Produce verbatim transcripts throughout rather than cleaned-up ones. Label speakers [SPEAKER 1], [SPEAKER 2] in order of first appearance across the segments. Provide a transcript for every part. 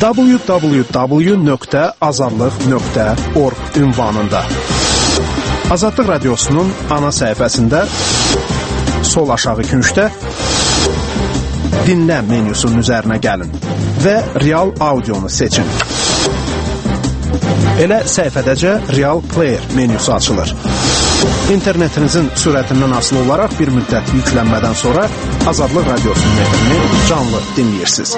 [SPEAKER 1] w w w nöqtə azadlıq nöqtə org ünvanında. Azadlıq Radiosu'nun ana səhifəsində sol aşağı küncdə dinlə menyusunun üzərinə gəlin və Real Audionu seçin. Elə səhifədəcə Real Player menyusu açılır. İnternetinizin sürətindən asılı olaraq bir müddət yüklənmədən sonra Azadlıq Radiosu'nun nefrini canlı dinləyirsiniz.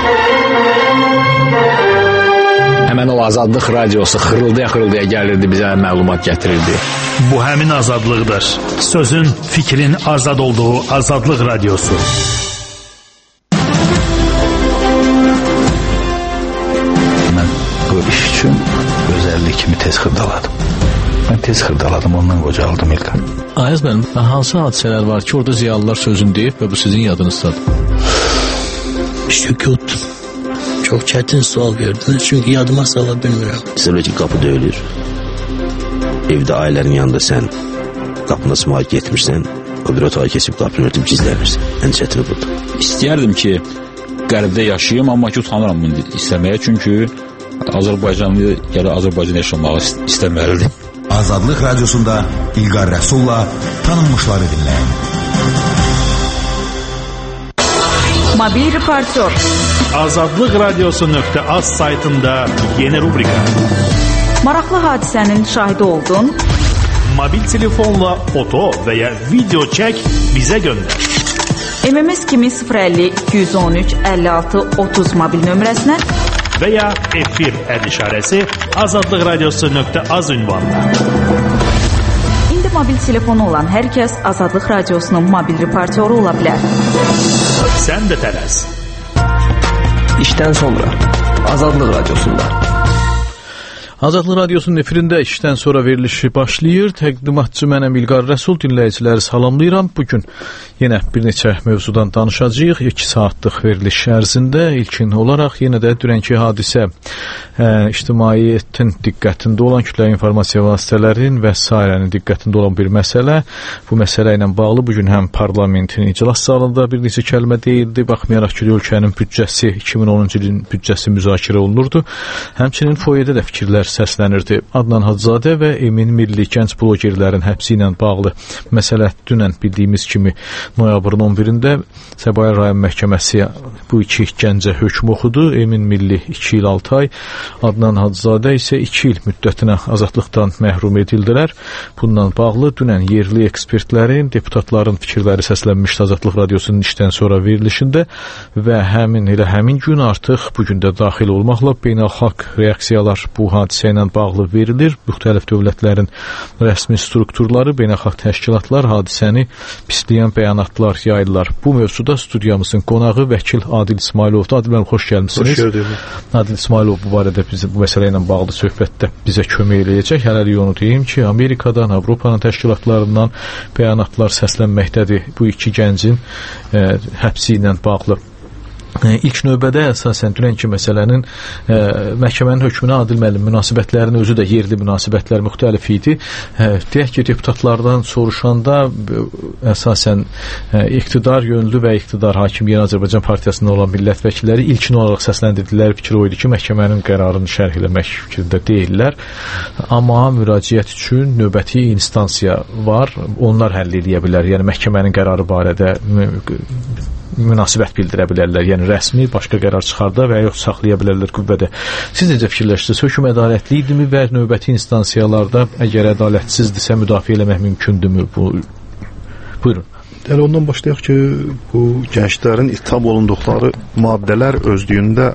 [SPEAKER 2] Həmən o Azadlıq Radiosu xırıldaya-xırıldaya gəlirdi, bizə məlumat gətirirdi.
[SPEAKER 3] Bu həmin azadlıqdır. Sözün, fikrin azad olduğu Azadlıq Radiosu.
[SPEAKER 4] Mən bu iş üçün özəllik kimi tez xırdaladım. Mən tez xırdaladım, ondan qocaldım İlqar.
[SPEAKER 5] Ayaz mənim, hansı hadisələr var ki, orada ziyalılar sözün deyib və bu sizin yadınızdadır?
[SPEAKER 6] Sükut. Çok çetin sual verdiniz çünkü yadıma sala bilmirəm.
[SPEAKER 7] Mesela ki, qapı döyülür. Evdə ailənin yanında sən qapına sımaq getmirsən, o bir otağa keçib qapını örtüb gizlənirsən. Ən çətini budur.
[SPEAKER 2] İstəyərdim ki, qərbdə yaşayayım, amma ki, utanıram bunu istəməyə, çünki Azərbaycanlı gələ Azərbaycan yaşamağı istəməlidir.
[SPEAKER 8] Azadlıq Radiosunda İlqar Rəsulla tanınmışları dinləyin.
[SPEAKER 9] Mobil reportör.
[SPEAKER 3] Azadlıq Radiosu nöqtə az saytında yeni rubrika.
[SPEAKER 9] Maraqlı hadisənin şahidi oldun.
[SPEAKER 3] Mobil telefonla foto və ya video çək, bizə göndər.
[SPEAKER 9] M M S kimi sıfır əlli iki yüz on üç əlli altı otuz mobil nömrəsinə
[SPEAKER 3] və ya efir əd işarəsi Azadlıq Radiosu nöqtə az ünvanına.
[SPEAKER 9] İndi mobil telefonu olan hər kəs Azadlıq Radiosunun mobil reportyoru ola bilər.
[SPEAKER 3] Sən də tələs.
[SPEAKER 10] İşdən sonra Azadlıq Radiosunda.
[SPEAKER 5] Azadlıq Radiosunun efirində işdən sonra verilişi başlayır. Təqdimatçı mənəm İlqar Rəsul, dinləyiciləri salamlayıram. Bugün yenə bir neçə mövzudan danışacağıq. iki saatlıq veriliş ərzində ilkin olaraq yenə də dünənki hadisə, ə, ictimaiyyətin diqqətində olan, kütləvi informasiya vasitələrinin və sairənin diqqətində olan bir məsələ. Bu məsələ ilə bağlı bugün həm parlamentin iclas salında bir neçə kəlmə deyildi. Baxmayaraq ki, ölkənin büdcəsi iki min onuncu ilin büdcəsi müzakirə olunurdu. Həmçinin foyedə də fikirlər səslənirdi. Adnan Hacızadə və Emin Milli gənc blogerlərin həbsi ilə bağlı məsələ dünən bildiyimiz kimi noyabrın on birində Səbail rayon məhkəməsi bu iki gəncə hökm oxudu. Emin Milli iki il altı ay, Adnan Hacızadə isə iki il müddətinə azadlıqdan məhrum edildilər. Bununla bağlı dünən yerli ekspertlərin, deputatların fikirləri səslənmişdi Azadlıq Radiosunun işdən sonra verilişində və həmin elə həmin gün artıq bugün də daxil olmaqla beynəlxalq reaksiyalar bu hadisə ilə bağlı verilir. Müxtəlif dövlətlərin rəsmi strukturları, beynəlxalq təşkilatlar hadisəni pisləyən bəyanatlar yayırlar. Bu mövzuda studiyamızın qonağı vəkil Adil İsmayılovdur. Adil müəllim, xoş gəlmisiniz.
[SPEAKER 11] Xoş gördük.
[SPEAKER 5] Adil İsmayılov bu barədə bizi bu məsələ ilə bağlı söhbətdə bizə kömək eləyəcək. Hələlik onu deyim ki, Amerikadan, Avropanın təşkilatlarından bəyanatlar səslənməkdədir bu iki gəncin e, həbsi ilə bağlı. İlk növbədə əsasən dünənki məsələnin ə, məhkəmənin hökmünə Adil müəllim münasibətlərin özü də yerli münasibətlər müxtəlif idi. Ə, deyək ki, deputatlardan soruşanda ə, əsasən ə, iqtidar yönlü və iqtidar hakimiyyəti Azərbaycan Partiyasında olan millət vəkilləri ilkin olaraq səsləndirdikləri fikir o idi ki, məhkəmənin qərarını şərh eləmək fikrində deyillər. Amma müraciət üçün növbəti instansiya var. Onlar həll edə bilər. Yəni məhkəmənin qərarı barədə münasibət bildirə bilərlər. Yəni rəsmi başqa qərar çıxarda və ya yox saxlaya bilərlər qüvvədə. Siz necə fikirləşirsiniz? Hökm ədalətli idimi və növbəti instansiyalarda əgər ədalətsizdirsə müdafiə eləmək mümkündürmü? Bu... Buyurun.
[SPEAKER 11] Elə ondan başlayaq ki, bu gənclərin ittiham olunduqları maddələr özlüyündə,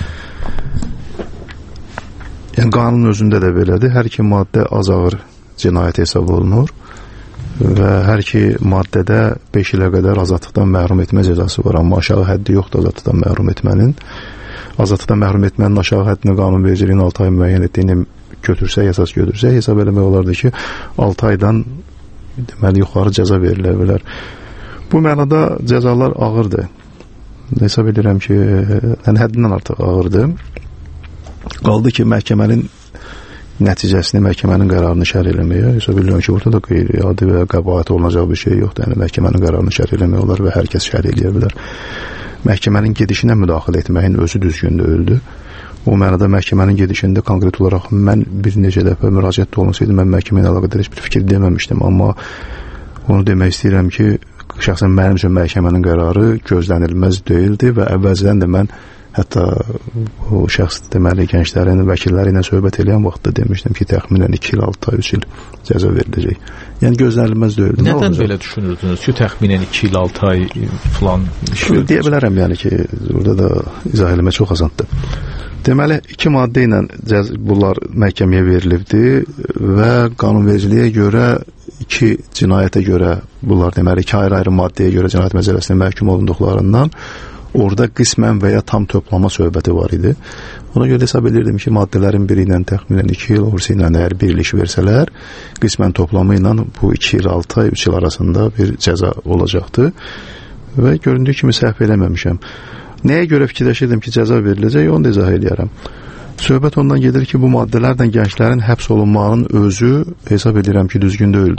[SPEAKER 11] yəni qanun özündə də belədir. Hər iki maddə az ağır cinayət hesab olunur və hər iki maddədə beş ilə qədər azadlıqdan məhrum etmə cəzası var, amma aşağı həddi yoxdur azadlıqdan məhrum etmənin. Azadlıqdan məhrum etmənin aşağı həddini qanunvericiliyin altı ay müəyyən etdiyini götürsək, əsas götürsək, hesab eləmək olardı ki, altı aydan deməli yuxarı cəza verilə bilər. Bu mənada cəzalar ağırdır. Hesab edirəm ki, yəni həddindən artıq ağırdır. Qaldı ki, məhkəmənin nəticəsini, məhkəmənin qərarını şərh eləməyə, hesab edirəm ki, burada da qeyri-adi və qəbahəti olunacaq bir şey yoxdur. Yəni məhkəmənin qərarını şərh eləmək olar və hər kəs şərh eləyə bilər. Məhkəmənin gedişinə müdaxilə etməyin özü düzgün deyildi. O mənada məhkəmənin gedişində konkret olaraq mən bir neçə dəfə müraciət olunsaydı, mən məhkəmə ilə əlaqədar heç bir fikir deməmişdim, amma onu demək istəyirəm ki, şəxsən mənim üçün məhkəmənin qərarı gözlənilməz deyildi və əvvəlcədən də mən hətta o şəxs deməli gənclərin vəkilləri ilə söhbət edən vaxtda demişdim ki, təxminən iki il, altı ay, üç il cəza veriləcək. Yəni gözlənilməz deyildi.
[SPEAKER 5] Nədən nə belə düşünürdünüz ki, təxminən iki il, altı ay falan iş veriləcək? Deyə
[SPEAKER 11] bilərəm, yəni ki, burada da izah eləmək çox azaddır. Deməli, iki maddə ilə bunlar məhkəməyə verilibdi və qanunvericiliyə görə iki cinayətə görə bunlar deməli iki ayrı-ayrı maddəyə görə cinayət məcəlləsində məhkum olunduqlarından orada qismən və ya tam toplama söhbəti var idi. Ona görə hesab edirdim ki, maddələrin biri ilə təxminən iki il, orası ilə əgər bir il iş versələr, qismən toplamı ilə bu iki il, altı ay, üç il arasında bir cəza olacaqdı və göründüyü kimi səhv eləməmişəm. Nəyə görə fikirləşirdim ki, cəza veriləcək, onu da izah edərəm. Söhbət ondan gedir ki, bu maddələrdən gənclərin həbs olunmağının özü hesab edirəm ki, düzgün deyildi.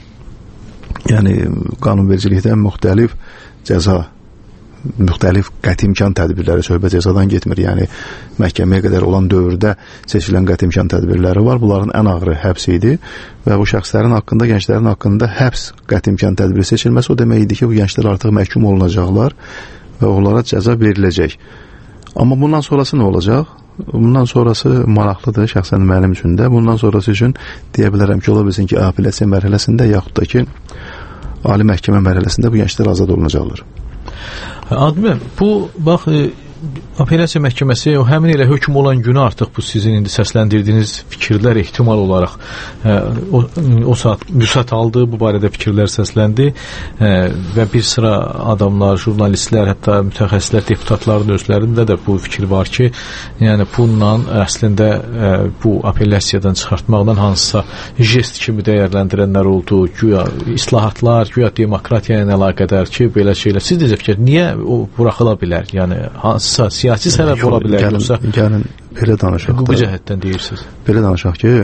[SPEAKER 11] Yəni, qanunvericilikdən müxtəlif cəza, müxtəlif qəti imkan tədbirləri, söhbət cəzadan getmir. Yəni, məhkəməyə qədər olan dövrdə seçilən qəti imkan tədbirləri var. Bunların ən ağırı həbs idi və bu şəxslərin haqqında, gənclərin haqqında həbs qəti imkan tədbiri seçilməsi o demək idi ki, bu gənclər artıq məhkum olunacaqlar və onlara cəza veriləcək. Amma bundan sonrası nə olacaq? Bundan sonrası maraqlıdır şəxsən mənim üçün də. Bundan sonrası üçün deyə bilərəm ki, ola bilsin ki, apellyasiya mərhələsində yaxud da ki, ali məhkəmə mərhələsində bu gənclər azad olunacaqlar.
[SPEAKER 5] Admim, bu, bax, apellyasiya məhkəməsi o həmin elə hökm olan günü artıq bu sizin indi səsləndirdiyiniz fikirlər ehtimal olaraq ə, o, o saat müsət aldı, bu barədə fikirlər səsləndi ə, və bir sıra adamlar, jurnalistlər, hətta mütəxəssislər, deputatların özlərində də bu fikir var ki, yəni bununla əslində ə, bu apellyasiyadan çıxartmaqdan hansısa jest kimi dəyərləndirənlər oldu, güya islahatlar, güya demokratiya ilə əlaqədar ki, belə şeylər. Siz necə fikir? Niyə o buraxıla bilər? Yəni hansısa siyasi səbəb ola bilər yoxsa?
[SPEAKER 11] Yəni belə danışaq.
[SPEAKER 5] Bu cəhətdən deyirsiniz.
[SPEAKER 11] Belə danışaq ki,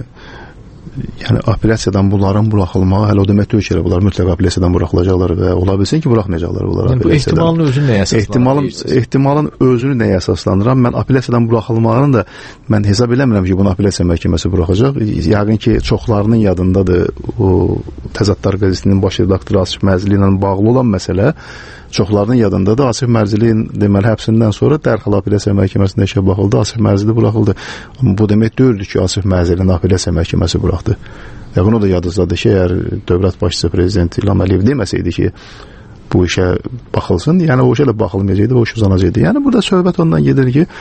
[SPEAKER 11] yəni apellyasiyadan bunların buraxılmağı hələ o demək deyil ki, bunlar mütləq apellyasiyadan buraxılacaqlar və ola bilsin ki, buraxmayacaqlar bunlar
[SPEAKER 5] yəni,
[SPEAKER 11] apellyasiyadan.
[SPEAKER 5] Bu ehtimalın özünü nəyə əsaslandırır?
[SPEAKER 11] Ehtimalın, ehtimalın özünü nəyə əsaslandırıram? Mən apellyasiyadan buraxılmağını da mən hesab eləmirəm ki, bunu apellyasiya məhkəməsi buraxacaq. Yəqin ki, çoxlarının yadındadır o Təzadlar qəzetinin baş redaktoru Asif Mərzili ilə bağlı olan məsələ. Çoxlarının yadında da Asif Mərziliyin deməli həbsindən sonra dərhal apellyasiya məhkəməsində işə baxıldı, Asif Mərzili buraxıldı. Amma bu demək deyildi ki, Asif Mərzilini apellyasiya məhkəməsi buraxdı. Və bunu da yadınızdadır ki, əgər dövlət başçısı prezident İlham Əliyev deməsəydi ki, bu işə baxılsın, yəni o işə də baxılmayacaqdı və o iş uzanacaqdı. Yəni burada söhbət ondan gedir ki,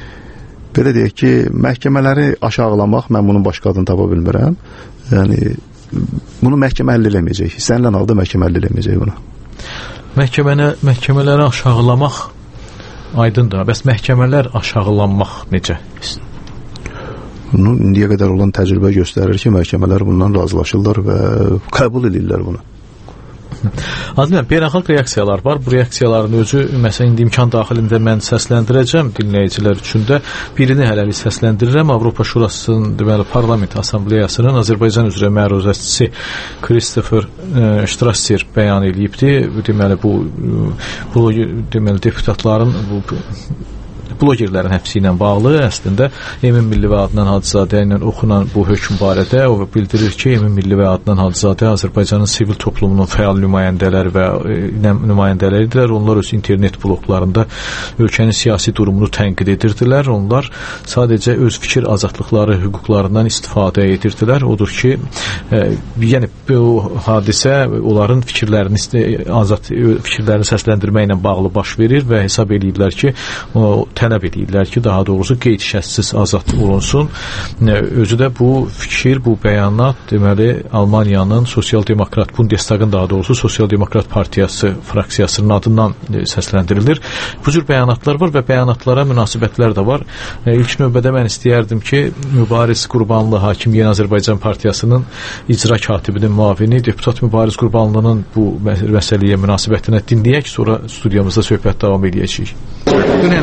[SPEAKER 11] belə deyək ki, məhkəmələri aşağılamaq, mən bunun başqa adını tapa bilmirəm. Yəni bunu məhkəmə həll eləməyəcək. İstənilən halda məhkəmə həll eləməyəcək bunu.
[SPEAKER 5] Məhkəməni, məhkəmələri aşağılamaq aydındır. Bəs məhkəmələr aşağılanmaq necə?
[SPEAKER 11] Bunu indiyə qədər olan təcrübə göstərir ki, məhkəmələr bundan razılaşırlar və qəbul edirlər bunu.
[SPEAKER 5] Adilən, beynəlxalq reaksiyalar var. Bu reaksiyaların özü, məsələn, indi imkan daxilində mən səsləndirəcəm dinləyicilər üçün də. Birini hələlik səsləndirirəm. Avropa Şurasının, deməli, Parlament Assambleyasının Azərbaycan üzrə məruzəçisi Christopher Strasser bəyan edibdi. Deməli, bu, bu deməli, deputatların bu blogerlərin həbsi ilə bağlı əslində Emin Millivi Adnan Hacızadə ilə oxunan bu hökm barədə o bildirir ki, Emin Millivi Adnan Hacızadə Azərbaycanın sivil toplumunun fəal nümayəndələri və nümayəndələridirlər. Onlar öz internet bloglarında ölkənin siyasi durumunu tənqid edirdilər. Onlar sadəcə öz fikir azadlıqları, hüquqlarından istifadə edirdilər. Odur ki, e, yəni bu hadisə onların fikirlərini azad fikirlərini səsləndirməklə bağlı baş verir və hesab edirlər ki, o tələb edirlər ki, daha doğrusu qeyd-şərtsiz azad olunsun. Özü də bu fikir, bu bəyanat deməli Almaniyanın Sosial-Demokrat Bundestagın daha doğrusu Sosial-Demokrat Partiyası fraksiyasının adından səsləndirilir. Bu cür bəyanatlar var və bəyanatlara münasibətlər də var. İlk növbədə mən istəyərdim ki, Mübariz Qurbanlı Hakim Yeni Azərbaycan Partiyasının icra katibinin müavini deputat Mübariz Qurbanlının bu məsələyə münasibətinə dinləyək, sonra studiyamızda söhbət davam edəcəyik.
[SPEAKER 12] Dünən də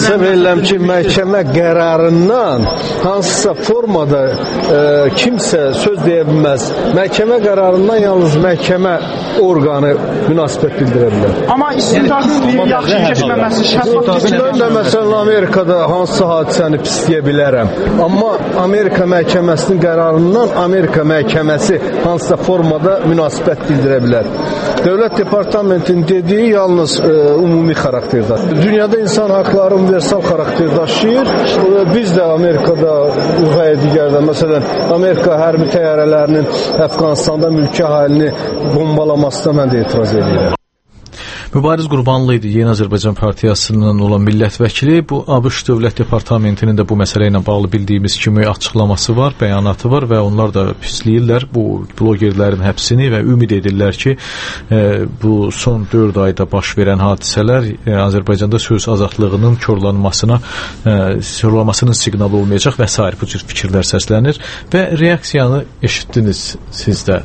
[SPEAKER 12] hesab edirəm ki, məhkəmə qərarından hansısa formada e, kimsə söz deyə bilməz. Məhkəmə qərarından yalnız məhkəmə orqanı münasibət bildirə bilər.
[SPEAKER 13] Amma istintaqın yaxşı keçməməsi, şəffaf
[SPEAKER 12] Mən də məsələn Amerikada hansısa hadisəni pisləyə bilərəm. Amma Amerika məhkəməsinin qərarından Amerika məhkəməsi hansısa formada münasibət bildirə bilər. Dövlət Departamentinin dediyi yalnız e, ümumi xarakterdə. Dünyada insan haqları universal xarakter daşıyır. E, biz də Amerikada və digərdə, məsələn, Amerika hərbi təyyarələrinin Əfqanistanda mülki əhalini bombalamasına mən də etiraz edirəm.
[SPEAKER 5] Mübariz Qurbanlı idi Yeni Azərbaycan Partiyasının olan millət vəkili. Bu ABŞ Dövlət Departamentinin də bu məsələ ilə bağlı bildiyimiz kimi açıqlaması var, bəyanatı var və onlar da pisləyirlər bu blogerlərin həbsini və ümid edirlər ki, e, bu son dörd ayda baş verən hadisələr e, Azərbaycanda söz azadlığının korlanmasına, e, korlanmasının siqnalı olmayacaq və s. bu cür fikirlər səslənir və reaksiyanı eşitdiniz siz də.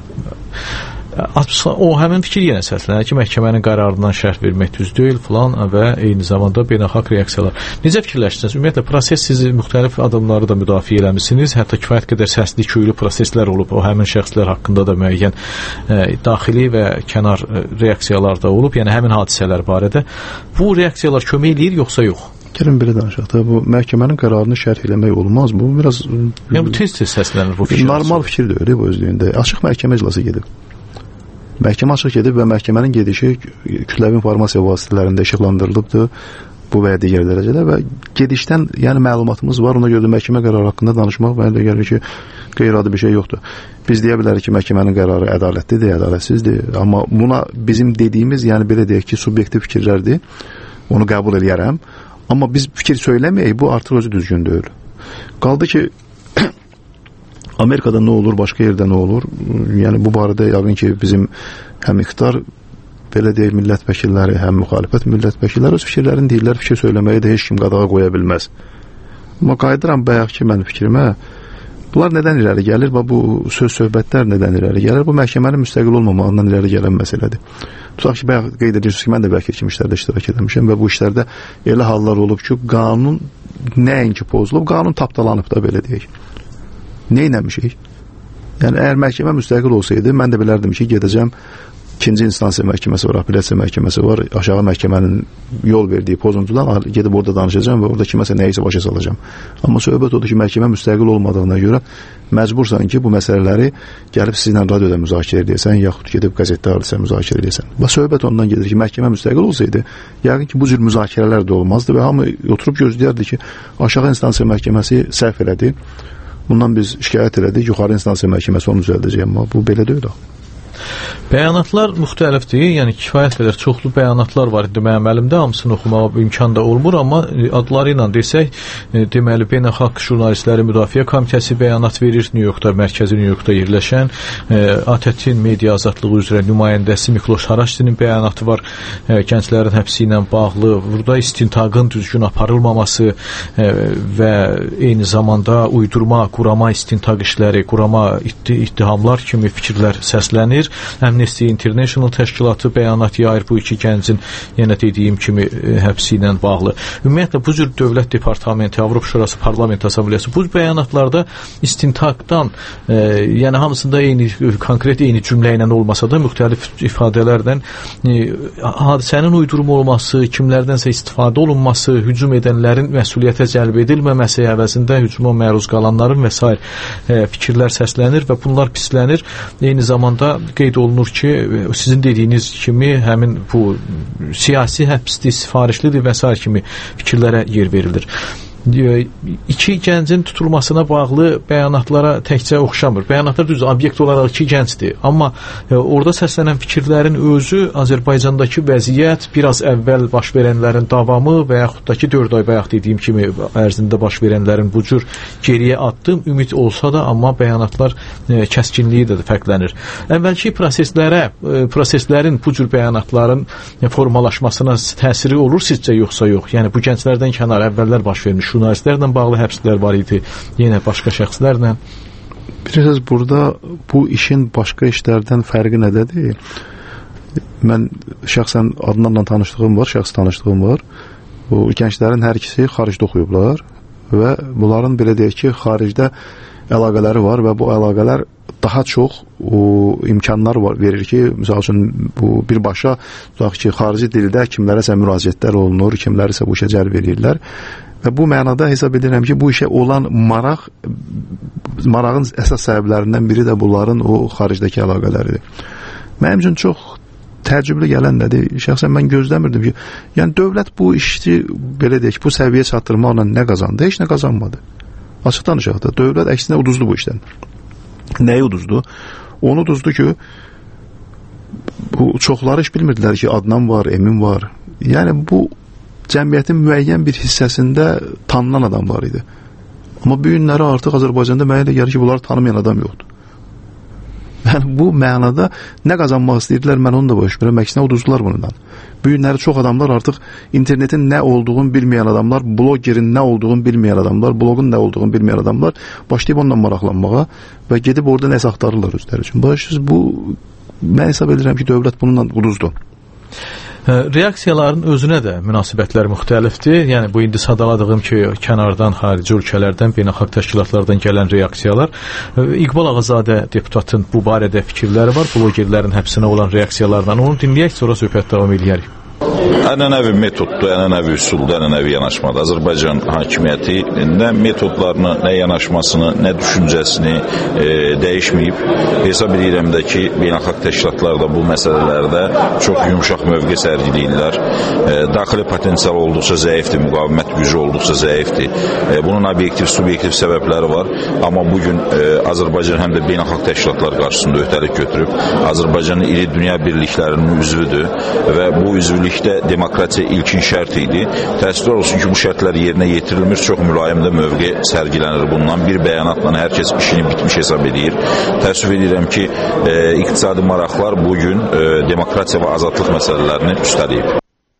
[SPEAKER 5] O həmin fikir yenə səslənir ki, məhkəmənin qərarından şərh vermək düz deyil filan və eyni zamanda beynəlxalq reaksiyalar. Necə fikirləşdiniz? Ümumiyyətlə proses sizi müxtəlif adamları da müdafiə eləmisiniz. Hətta kifayət qədər səsli, küylü proseslər olub. O həmin şəxslər haqqında da müəyyən e, daxili və kənar e, reaksiyalar da olub. Yəni həmin hadisələr barədə. Bu reaksiyalar kömək eləyir yoxsa yox?
[SPEAKER 11] Gəlin belə danışaq da, bu məhkəmənin qərarını şərh eləmək olmaz. Bu biraz
[SPEAKER 5] yəni bu tez-tez səslənir bu fikir.
[SPEAKER 11] Normal fikir deyil bu özlüyündə. Açıq məhkəmə iclası gedib. Məhkəmə açıq gedib və məhkəmənin gedişi kütləvi informasiya vasitələrində işıqlandırılıbdır bu və ya digər dərəcədə və gedişdən yəni məlumatımız var. Ona görə də məhkəmə qərarı haqqında danışmaq mənə gəlir ki, qeyri-adi bir şey yoxdur. Biz deyə bilərik ki, məhkəmənin qərarı ədalətlidir, ədalətsizdir. Amma buna bizim dediyimiz, yəni belə deyək ki, subyektiv fikirlərdir. Onu qəbul edərəm. Amma biz fikir söyləməyək, bu artıq özü düzgün deyil. Qaldı ki, Amerikada nə olur, başqa yerdə nə olur? Yəni bu barədə yəqin ki, bizim həm iqtidar belə deyək millət vəkilləri, həm müxalifət millət vəkilləri öz fikirlərini deyirlər, fikir söyləməyə də heç kim qadağa qoya bilməz. Amma qayıdıram bayaq ki, mən fikrimə, bunlar nədən irəli gəlir və bu söz-söhbətlər nədən irəli gəlir? Bu məhkəmənin müstəqil olmamağından irəli gələn məsələdir. Tutaq ki, bayaq qeyd edirsiniz ki, mən də vəkil kimi işlərdə iştirak etmişəm və bu işlərdə elə hallar olub ki, qanun nəinki pozulub, qanun tapdalanıb da belə deyək. Nə eləmişik? Yəni, əgər məhkəmə müstəqil olsaydı, mən də bilərdim ki, gedəcəm, ikinci instansiya məhkəməsi var, apellyasiya məhkəməsi var, aşağı məhkəmənin yol verdiyi pozuntudan gedib orada danışacağım və orada kiməsə nəyisə başa salacağım. Amma söhbət odur ki, məhkəmə müstəqil olmadığına görə məcbursan ki, bu məsələləri gəlib sizinlə radioda müzakirə edəsən, yaxud gedib qəzetdə hadisə müzakirə edəsən. Və söhbət ondan gedir ki, məhkəmə müstəqil olsaydı, yəqin ki, bu cür müzakirələr də olmazdı və hamı oturub gözləyərdi ki, aşağı instansiya məhkəməsi səhv elədi. Bundan biz şikayət elədik, yuxarı instansiya məhkəməsi onu düzəldəcək, amma bu belə deyil.
[SPEAKER 5] Bəyanatlar müxtəlifdir, yəni kifayət qədər çoxlu bəyanatlar var indi mənim əlimdə, hamısını oxumağa imkan da olmur, amma adları ilə desək, deməli Beynəlxalq Jurnalistləri Müdafiə Komitəsi bəyanat verir, New Yorkda, mərkəzi New Yorkda yerləşən, A T T-in media azadlığı üzrə nümayəndəsi Mikloş Haraçdinin bəyanatı var, gənclərin həbsi ilə bağlı, burada istintaqın düzgün aparılmaması və eyni zamanda uydurma, qurama istintaq işləri, qurama ittihamlar kimi fikirlər səslənir. Amnesty International təşkilatı bəyanat yayır bu iki gəncin yenə dediyim kimi həbsi ilə bağlı. Ümumiyyətlə bu cür Dövlət Departamenti, Avropa Şurası Parlament Assambleyası bu bəyanatlarda istintaqdan, e, yəni hamısında eyni konkret eyni cümlə ilə olmasa da müxtəlif ifadələrdən e, hadisənin uydurma olması, kimlərdənsə istifadə olunması, hücum edənlərin məsuliyyətə cəlb edilməməsi əvəzində hücuma məruz qalanların və s. E, fikirlər səslənir və bunlar pislənir. Eyni zamanda qeyd olunur ki, sizin dediyiniz kimi həmin bu siyasi həbsdir, sifarişlidir və s. kimi fikirlərə yer verilir. İki gəncin tutulmasına bağlı bəyanatlara təkcə oxşamır. Bəyanatlar düz obyekt olaraq iki gəncdir. Amma e, orada səslənən fikirlərin özü Azərbaycandakı vəziyyət, biraz əvvəl baş verənlərin davamı və yaxud da ki dörd ay bayaq dediyim kimi ərzində baş verənlərin bu cür geriyə addım ümid olsa da, amma bəyanatlar e, kəskinliyi də fərqlənir. Əvvəlki proseslərə, e, proseslərin bu cür bəyanatların e, formalaşmasına təsiri olur sizcə yoxsa yox? Yəni bu gənclərdən kənar əvvəllər baş vermiş jurnalistlərlə bağlı həbslər var idi, yenə başqa şəxslərlə.
[SPEAKER 11] Bilirsiniz, burada bu işin başqa işlərdən fərqi nədədir? Mən şəxsən adlarla tanışdığım var, şəxs tanışdığım var. Bu gənclərin hər ikisi xaricdə oxuyublar və bunların belə deyək ki, xaricdə əlaqələri var və bu əlaqələr daha çox o imkanlar var, verir ki, məsəl üçün bu birbaşa tutaq ki, xarici dildə kimlərəsə müraciətlər olunur, kimlərisə bu işə cəlb edirlər və bu mənada hesab edirəm ki, bu işə olan maraq, marağın əsas səbəblərindən biri də bunların o xaricdəki əlaqələridir. Mənim üçün çox təəccüblü gələn nədir? Şəxsən mən gözləmirdim ki, yəni dövlət bu işi belə deyək, bu səviyyə çatdırmaqla nə qazandı? Heç nə qazanmadı. Açıq danışaq da, dövlət əksinə uduzdu bu işdən. Nəyi uduzdu? Onu uduzdu ki, bu çoxları heç bilmirdilər ki, Adnan var, Emin var. Yəni bu cəmiyyətin müəyyən bir hissəsində tanınan adam var idi. Amma bu günləri artıq Azərbaycanda mənə elə gəlir ki, bunları tanımayan adam yoxdur. Yəni bu mənada nə qazanmaq istəyirdilər, mən onu da boş verəm, əksinə uduzdular bundan. Bu günləri çox adamlar artıq internetin nə olduğunu bilməyən adamlar, blogerin nə olduğunu bilməyən adamlar, blogun nə olduğunu bilməyən adamlar başlayıb onunla maraqlanmağa və gedib orada nəsə axtarırlar özləri üçün. Başsız bu, mən hesab edirəm ki, dövlət bununla uduzdu.
[SPEAKER 5] Reaksiyaların özünə də münasibətlər müxtəlifdir. Yəni bu indi sadaladığım ki, kənardan, xarici ölkələrdən, beynəlxalq təşkilatlardan gələn reaksiyalar. İqbal Ağazadə deputatın bu barədə fikirləri var. Blogerlərin həbsinə olan reaksiyalardan onu dinləyək, sonra söhbət davam edərik.
[SPEAKER 14] Ənənəvi metoddur, ənənəvi üsuldur, ənənəvi yanaşmadır. Azərbaycan hakimiyyəti nə metodlarını, nə yanaşmasını, nə düşüncəsini e, dəyişməyib. Hesab edirəm də ki, beynəlxalq təşkilatlarda bu məsələlərdə çox yumşaq mövqe sərgiləyirlər. E, daxili potensial olduqca zəifdir, müqavimət gücü olduqca zəifdir. E, bunun obyektiv, subyektiv səbəbləri var. Amma bugün e, Azərbaycan həm də beynəlxalq təşkilatlar qarşısında öhdəlik götürüb. Azərbaycanın iri dünya birliklərinin üzvüdür və bu üzvlük demokratiya ilkin şərt idi. Təəssüflər olsun ki, bu şərtlər yerinə yetirilmir, çox mülayim də mövqe sərgilənir bundan. Bir bəyanatla hər kəs işini bitmiş hesab edir. Təəssüf edirəm ki, e, iqtisadi maraqlar bugün e, demokratiya və azadlıq məsələlərini üstələyib.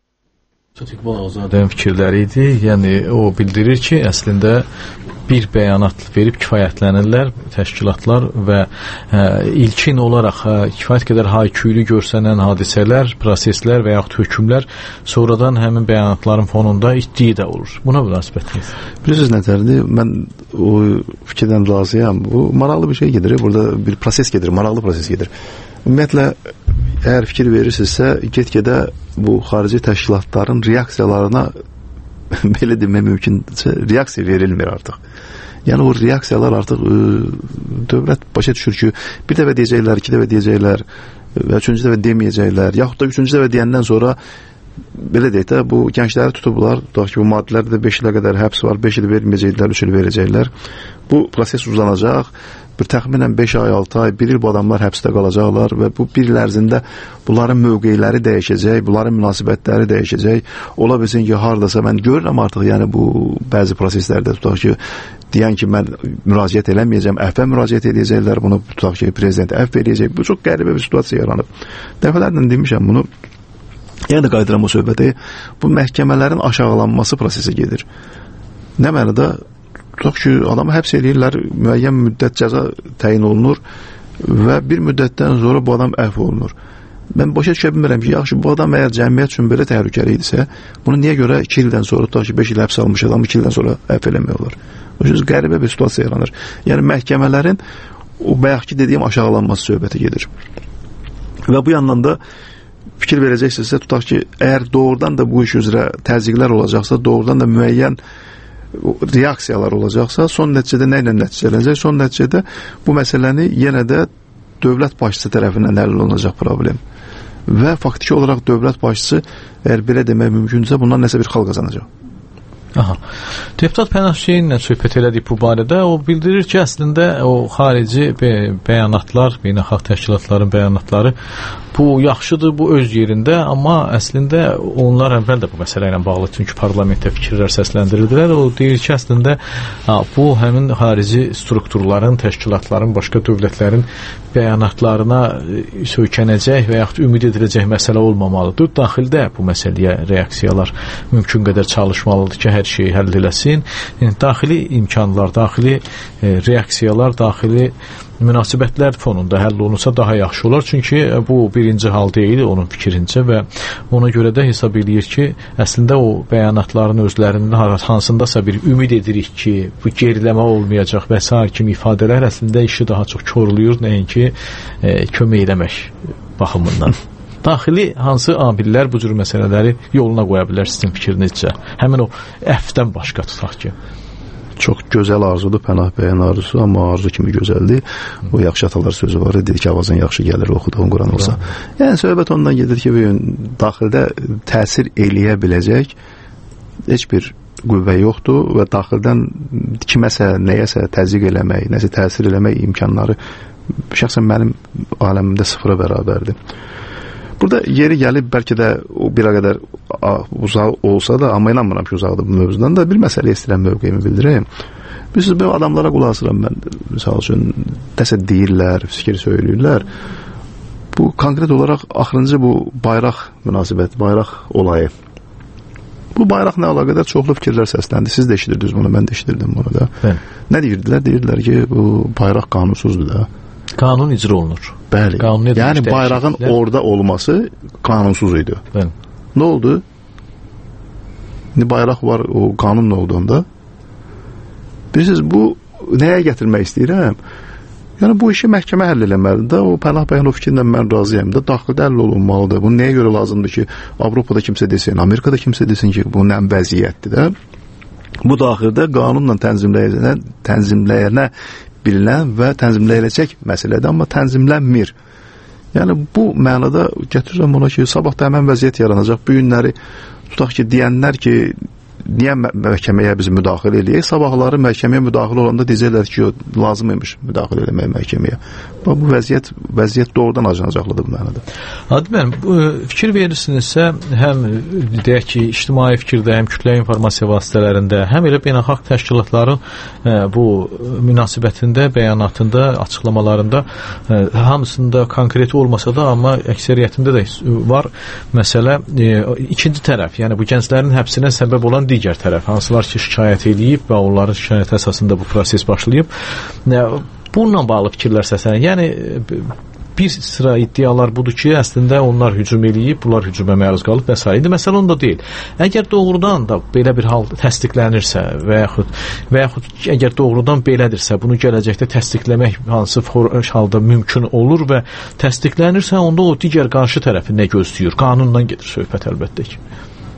[SPEAKER 5] İqbal Ağazadənin fikirləri idi. Yəni o bildirir ki, əslində bir bəyanat verib kifayətlənirlər təşkilatlar və ə, ilkin olaraq ə, kifayət qədər hayküylü görsənən hadisələr, proseslər və yaxud hökmlər sonradan həmin bəyanatların fonunda iddia da olur. Buna münasibətiniz?
[SPEAKER 11] Bilirsiniz nətərdir? Mən o fikirdən razıyam. Bu maraqlı bir şey gedir. Burada bir proses gedir, maraqlı proses gedir. Ümumiyyətlə, əgər fikir verirsinizsə, get-gedə bu xarici təşkilatların reaksiyalarına belə demək mümkündürsə, reaksiya verilmir artıq. Yəni o reaksiyalar artıq ə, dövlət başa düşür ki, bir dəfə deyəcəklər, iki dəfə deyəcəklər və üçüncü dəfə deməyəcəklər, yaxud da üçüncü dəfə deyəndən sonra belə deyək də, bu gəncləri tutublar, tutaq ki, bu maddələrdə beş ilə qədər həbs var, beş il verməyəcəklər, üç il verəcəklər. Bu proses uzanacaq, bir təxminən beş ay, altı ay, bir il bu adamlar həbsdə qalacaqlar və bu bir il ərzində bunların mövqeyləri dəyişəcək, bunların münasibətləri dəyişəcək. Ola bilsin ki, haradasa mən görürəm artıq, yəni bu bəzi proseslərdə tutaq ki, deyən ki, mən müraciət eləməyəcəm, əfvə müraciət edəcəklər, bunu tutaq ki, prezident əfv edəcək. Bu çox qəribə bir situasiya yaranıb. Dəfələrlə demişəm bunu. Yəni qaydıram o söhbəti, bu məhkəmələrin aşağılanması prosesi gedir. Nə mənada? Tutaq ki, adamı həbs edirlər, müəyyən müddət cəza təyin olunur və bir müddətdən sonra bu adam əfv olunur. Mən başa düşə bilmirəm ki, yaxşı, bu adam əgər cəmiyyət üçün belə təhlükəli idisə, bunu niyə görə iki ildən sonra, tutaq ki, beş il həbs almış adam iki ildən sonra əfv eləmiyorlar? O yüzden qəribə bir situasiya yaranır. Yəni məhkəmələrin o bayaqki dediyim aşağılanması söhbəti gedir. Və bu yandan da fikir verəcəksinizsə, tutaq ki, əgər doğrudan da bu iş üzrə təzyiqlər olacaqsa, doğrudan da müəyyən reaksiyalar olacaqsa, son nəticədə nə ilə nəticələnəcək? Son nəticədə bu məsələni yenə də dövlət başçısı tərəfindən həll olunacaq problem. Və faktiki olaraq dövlət başçısı, əgər belə demək mümkündürsə, bundan nəsə bir xal qazanacaq.
[SPEAKER 5] Aha. Deputat Pənah Hüseynlə söhbət elədik bu barədə. O bildirir ki, əslində o xarici be bəyanatlar, beynəlxalq təşkilatların bəyanatları bu yaxşıdır, bu öz yerində, amma əslində onlar əvvəl də bu məsələ ilə bağlı çünki parlamentdə fikirlər səsləndirdilər. O deyir ki, əslində ha, bu həmin xarici strukturların, təşkilatların, başqa dövlətlərin bəyanatlarına söykənəcək və yaxud ümid ediləcək məsələ olmamalıdır. Daxildə bu məsələyə reaksiyalar mümkün qədər çalışmalıdır ki, hər hər şeyi həll eləsin. Yəni, daxili imkanlar, daxili e, reaksiyalar, daxili münasibətlər fonunda həll olunsa daha yaxşı olar. Çünki bu birinci hal deyil onun fikrincə və ona görə də hesab eləyir ki, əslində o bəyanatların özlərinin hansındasa bir ümid edirik ki, bu geriləmə olmayacaq və sair kimi ifadələr əslində işi daha çox korluyur, nəinki e, kömək eləmək baxımından. Daxili hansı amillər bu cür məsələləri yoluna qoya bilər sizin fikrinizcə? Həmin o əfdən başqa tutaq ki.
[SPEAKER 11] Çox gözəl arzudur Pənah bəyin arzusu, amma arzu kimi gözəldir. O yaxşı atalar sözü var, deyir ki, avazın yaxşı gəlir oxuduğun Quran olsa. Yəni söhbət ondan gedir ki, bugün daxildə təsir eləyə biləcək heç bir qüvvə yoxdur və daxildən kiməsə, nəyəsə təzyiq eləmək, nəsə təsir eləmək imkanları şəxsən mənim aləmimdə sıfıra bərabərdir. Burada yeri gəlib bəlkə də o bir qədər uzaq olsa da, amma inanmıram ki, uzaqdır bu mövzudan da bir məsələ istəyirəm mövqeyimi bildirəyim. Bilirsiniz, belə adamlara qulaq asıram mən, misal üçün, nəsə deyirlər, fikir söyləyirlər. Bu, konkret olaraq, axırıncı bu bayraq münasibət, bayraq olayı. Bu bayraqla əlaqədar çoxlu fikirlər səsləndi. Siz də eşidirdiniz bunu, mən də eşidirdim bunu da. Bəli. Nə deyirdilər? Deyirdilər ki, bu bayraq qanunsuzdur da.
[SPEAKER 5] Qanun icra olunur.
[SPEAKER 11] Bəli. Yəni bayrağın orada olması qanunsuz idi. Bəli. Nə oldu? Bayraq var, o qanun nə oldu onda? Bilirsiniz, bu nəyə gətirmək istəyirəm? Yəni bu işi məhkəmə həll eləməlidir. O Pənah bəyin o fikirlə mən razıyam da, daxildə həll olunmalıdır. Bu nəyə görə lazımdır ki, Avropada kimsə desin, Amerikada kimsə desin ki, bu nə vəziyyətdir də. Bu daxildə qanunla tənzimləyənə, tənzimləyənə bilinən və tənzimləyiləcək məsələdir, amma tənzimlənmir. Yəni, bu mənada gətirirəm ona ki, sabah da həmən vəziyyət yaranacaq. Bu günləri tutaq ki, deyənlər ki, niyə məhkəməyə biz müdaxilə eləyək? Sabahları məhkəməyə müdaxilə olanda deyəcəklər ki, lazım imiş müdaxilə eləmək məhkəməyə. Bu vəziyyət, vəziyyət doğrudan acınacaqlıdır bu mənada.
[SPEAKER 5] Adi mənim, fikir verirsinizsə, həm deyək ki, ictimai fikirdə, həm kütləvi informasiya vasitələrində, həm elə beynəlxalq təşkilatların bu münasibətində, bəyanatında, açıqlamalarında hamısında konkreti olmasa da, amma əksəriyyətində də var məsələ ikinci tərəf, yəni bu gənclərin həbsinə səbəb olan digər tərəf, hansılar ki, şikayət edib və onların şikayət əsasında bu proses başlayıb. Bununla bağlı fikirlər səslənir. Yəni, bir sıra iddialar budur ki, əslində onlar hücum eləyib, bunlar hücuma məruz qalıb və s. İndi məsələ onda deyil. Əgər doğrudan da belə bir hal təsdiqlənirsə və yaxud, və yaxud əgər doğrudan belədirsə, bunu gələcəkdə təsdiqləmək hansı halda mümkün olur və təsdiqlənirsə, onda o digər qarşı tərəfi nə gözləyir? Qanundan gedir söhbət əlbəttə ki.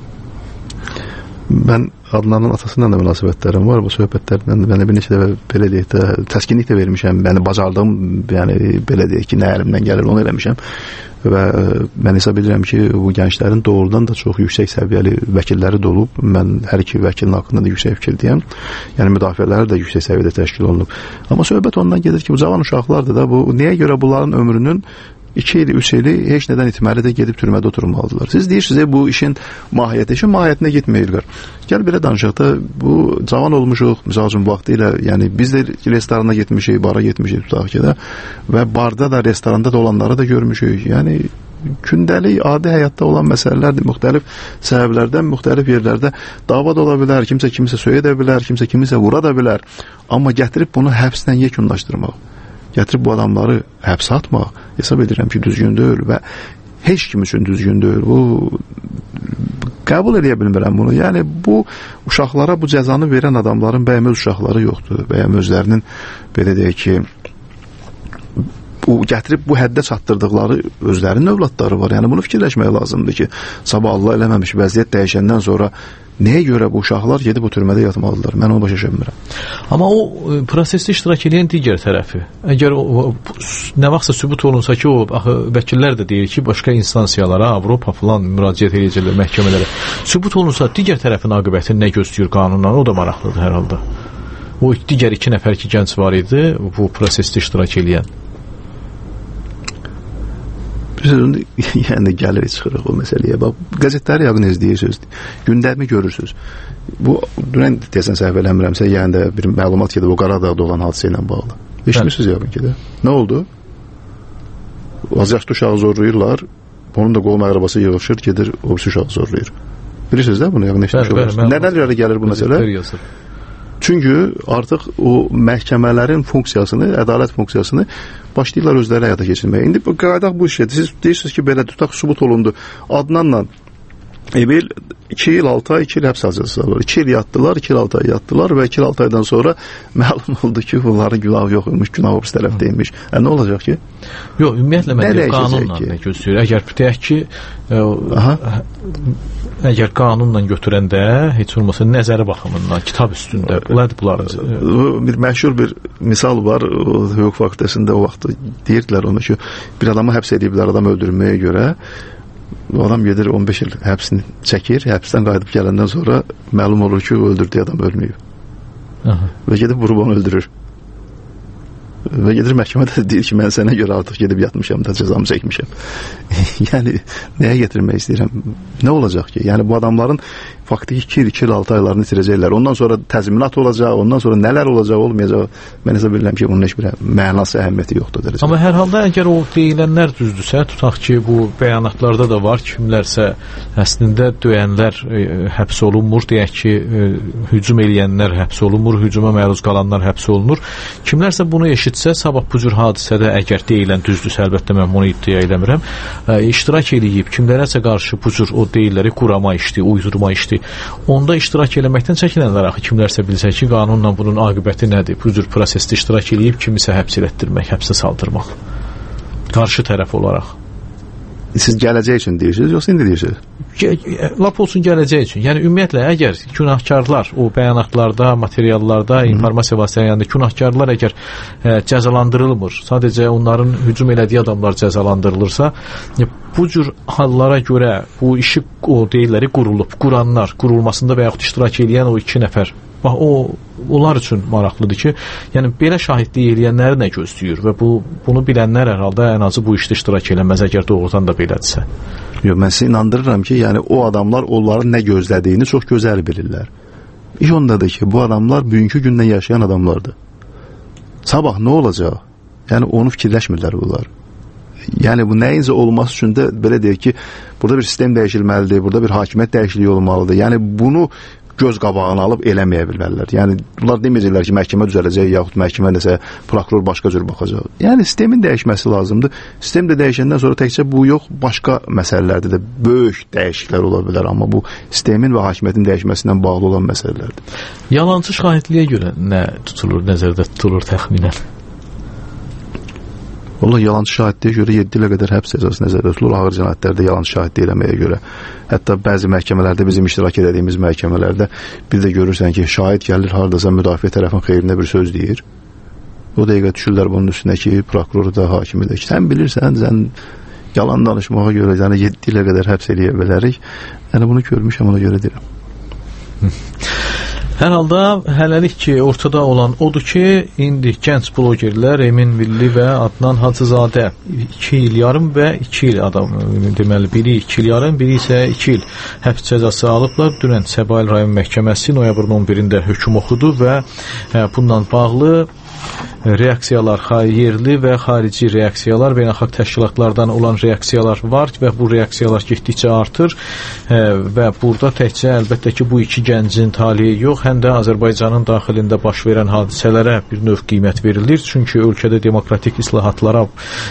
[SPEAKER 11] Mən Adnanın atasından da münasibətlərim var. Bu söhbətlərdən mən bir neçə dəfə belə deyək də təskinlik də vermişəm. Məni bacardığım, yəni belə deyək ki, nə əlimdən gəlir onu eləmişəm. Və mən hesab edirəm ki, bu gənclərin doğrudan da çox yüksək səviyyəli vəkilləri də olub. Mən hər iki vəkilin haqqında da yüksək fikir deyəm. Yəni müdafiələri də yüksək səviyyədə təşkil olunub. Amma söhbət ondan gedir ki, bu cavan uşaqlardır da, bu nəyə görə bunların ömrünün iki ili, üç ili heç nədən itməli də gedib türmədə oturmalıdırlar. Siz deyirsiniz, bu işin mahiyyəti, işin mahiyyətinə getməyirlər. Gəl belə danışaq da, bu cavan olmuşuq, misal üçün vaxtı ilə, yəni biz də restorana getmişik, bara getmişik tutaq ki də və barda da, restoranda da olanları da görmüşük. Yəni gündəlik, adi həyatda olan məsələlərdir, müxtəlif səbəblərdən, müxtəlif yerlərdə dava da ola bilər, kimsə kimisə söyə də bilər, kimsə kimisə vura da bilər. Amma gətirib bunu həbsdən yekunlaşdırmaq, gətirib bu adamları həbsə atmaq, hesab edirəm ki, düzgün deyil və heç kim üçün düzgün deyil. Bu, qəbul edə bilmirəm bunu. Yəni, bu uşaqlara bu cəzanı verən adamların bəyəm öz uşaqları yoxdur, bəyəm özlərinin, belə deyək ki, bu, gətirib bu həddə çatdırdıqları özlərinin övladları var. Yəni, bunu fikirləşmək lazımdır ki, sabah Allah eləməmiş vəziyyət dəyişəndən sonra nəyə görə bu uşaqlar gedib o türmədə yatmalıdırlar? Mən onu başa düşmürəm.
[SPEAKER 5] Amma o prosesdə iştirak edən digər tərəfi, əgər o, o, nə vaxtsa sübut olunsa ki, o axı, vəkillər də deyir ki, başqa instansiyalara, Avropa falan müraciət edəcəklər məhkəmələrə. Sübut olunsa digər tərəfin aqibəti nə gözləyir qanundan? O da maraqlıdır hər halda. O digər iki nəfər ki, gənc var idi, bu prosesdə iştirak edən.
[SPEAKER 11] Yəni gəlirik, çıxırıq o məsələyə. Bax, qəzetləri yaqın izləyirsiniz, gündəmi görürsünüz. Bu, dünən deyəsən səhv eləmirəmsə, yəni də bir məlumat gedib o Qaradağda olan hadisə ilə bağlı. Eşitmişsiniz yaqın ki də. Nə oldu? Az yaşlı uşağı zorlayırlar, onun da qolun əqrabası yığışır, gedir, o birisi uşağı zorlayır. Bilirsiniz də bunu, yəni eşitmiş olarsınız. Nədən irəli gəlir bu məsələ? Çünki artıq o məhkəmələrin funksiyasını, ədalət funksiyasını başlayırlar özləri həyata keçirməyə. İndi bu qayda bu işdir. Siz deyirsiniz ki, belə tutaq sübut olundu. Adnanla Ebil iki il altı ay, iki il həbs cəzası var. iki il yatdılar, iki il altı ay yatdılar və iki il altı aydan sonra məlum oldu ki, bunların günahı yox imiş, günah o tərəfdəymiş. E, nə olacaq ki?
[SPEAKER 5] Yox, ümumiyyətlə mən qanunla nə gözləyir? Əgər deyək ki, e, əgər qanunla götürəndə heç olmasa nəzəri baxımından kitab üstündə bunlar bunlar
[SPEAKER 11] bir məşhur bir misal var. Hüquq fakültəsində o vaxt deyirdilər ona ki, bir adamı həbs ediblər adam öldürməyə görə. O adam gedir on beş il həbsini çəkir, həbsdən qayıdıb gələndən sonra məlum olur ki, öldürdüyü adam ölməyib. Aha. Və gedib vurub onu öldürür. Və gedir məhkəmədə deyir ki, mən sənə görə artıq gedib yatmışam da cəzamı çəkmişəm. Yəni, nəyə getirmək istəyirəm? Nə olacaq ki? Yəni, bu adamların faktiki iki il, iki il altı aylarını itirəcəklər. Ondan sonra təzminat olacaq, ondan sonra nələr olacaq, olmayacaq. Mən hesab edirəm ki, bunun heç bir mənası, əhəmiyyəti yoxdur. Dərəcə.
[SPEAKER 5] Amma hər halda əgər o deyilənlər düzdürsə, tutaq ki, bu bəyanatlarda da var, kimlərsə əslində döyənlər e, həbs olunmur, deyək ki, e, hücum eləyənlər həbs olunmur, hücuma məruz qalanlar həbs olunur. Kimlərsə bunu eşitsə, sabah bu cür hadisədə əgər deyilən düzdürsə, əlbəttə mən bunu iddia eləmirəm, e, iştirak eləyib, kimlərəsə qarşı bu cür o deyilləri qurama işdi, uydurma işdi, onda iştirak eləməkdən çəkinənlər axı kimlərsə bilsə ki, qanunla bunun aqibəti nədir? Bu cür prosesdə iştirak eləyib kimisə həbs elətdirmək, həbsə saldırmaq. Qarşı tərəf olaraq.
[SPEAKER 11] Siz gələcək üçün deyirsiniz, yoxsa indi deyirsiniz?
[SPEAKER 5] Lap olsun gələcək üçün. Yəni ümumiyyətlə əgər günahkarlar o bəyanatlarda, materiallarda, Hı-hı. informasiya vasitələrində günahkarlar əgər ə, cəzalandırılmır, sadəcə onların hücum elədiyi adamlar cəzalandırılırsa, bu cür hallara görə bu işi o deyirləri qurulub, quranlar, qurulmasında və yaxud iştirak edən o iki nəfər, bax o onlar üçün maraqlıdır ki, yəni belə şahidlik eləyənləri nə gözləyir və bu bunu bilənlər hər halda ən azı bu işdə iştirak eləməz əgər doğrudan da belədirsə.
[SPEAKER 11] Yox, mən sizə inandırıram ki, yəni o adamlar onların nə gözlədiyini çox gözəl bilirlər. İş ondadır ki, bu adamlar bugünkü gündən yaşayan adamlardır. Sabah nə olacaq? Yəni onu fikirləşmirlər bunlar. Yəni bu nəyincə olması üçün də belə deyək ki, burada bir sistem dəyişilməlidir, burada bir hakimiyyət dəyişikliyi olmalıdır. Yəni bunu göz qabağına alıb eləməyə bilməlilər. Yəni bunlar deməyəcəklər ki, məhkəmə düzələcək yaxud məhkəmə nəsə prokuror başqa cür baxacaq. Yəni sistemin dəyişməsi lazımdır. Sistem də dəyişəndən sonra təkcə bu yox, başqa məsələlərdə də böyük dəyişikliklər ola bilər, amma bu sistemin və hakimiyyətin dəyişməsindən bağlı olan məsələlərdir.
[SPEAKER 5] Yalançı şahidliyə görə nə tutulur, nəzərdə tutulur təxminən?
[SPEAKER 11] Onlar yalançı şahidliyə görə yeddi ilə qədər həbs cəzası nəzərdə tutulur, ağır cinayətlərdə yalançı şahidlik eləməyə görə. Hətta bəzi məhkəmələrdə, bizim iştirak edədiyimiz məhkəmələrdə bir də görürsən ki, şahid gəlir, haradasa müdafiə tərəfin xeyrinə bir söz deyir. O dəqiqə düşürlər bunun üstünə ki, prokuroru da, hakimi də ki, sən bilirsən, sən yalan danışmağa görə yəni yeddi ilə qədər həbs eləyə bilərik. Yəni bunu görmüşəm, ona görə deyirəm.
[SPEAKER 5] Hər halda hələlik ki, ortada olan odur ki, indi gənc blogerlər Emin Milli və Adnan Hacızadə iki il yarım və iki il adam, deməli biri iki il yarım, biri isə iki il həbs cəzası alıblar. Dünən Səbail rayon məhkəməsi noyabrın on birində hökm oxudu və bundan bağlı reaksiyalar, yerli və xarici reaksiyalar, beynəlxalq təşkilatlardan olan reaksiyalar var və bu reaksiyalar getdikcə artır və burada təkcə əlbəttə ki, bu iki gəncin taliyi yox, həm də Azərbaycanın daxilində baş verən hadisələrə bir növ qiymət verilir. Çünki ölkədə demokratik islahatlara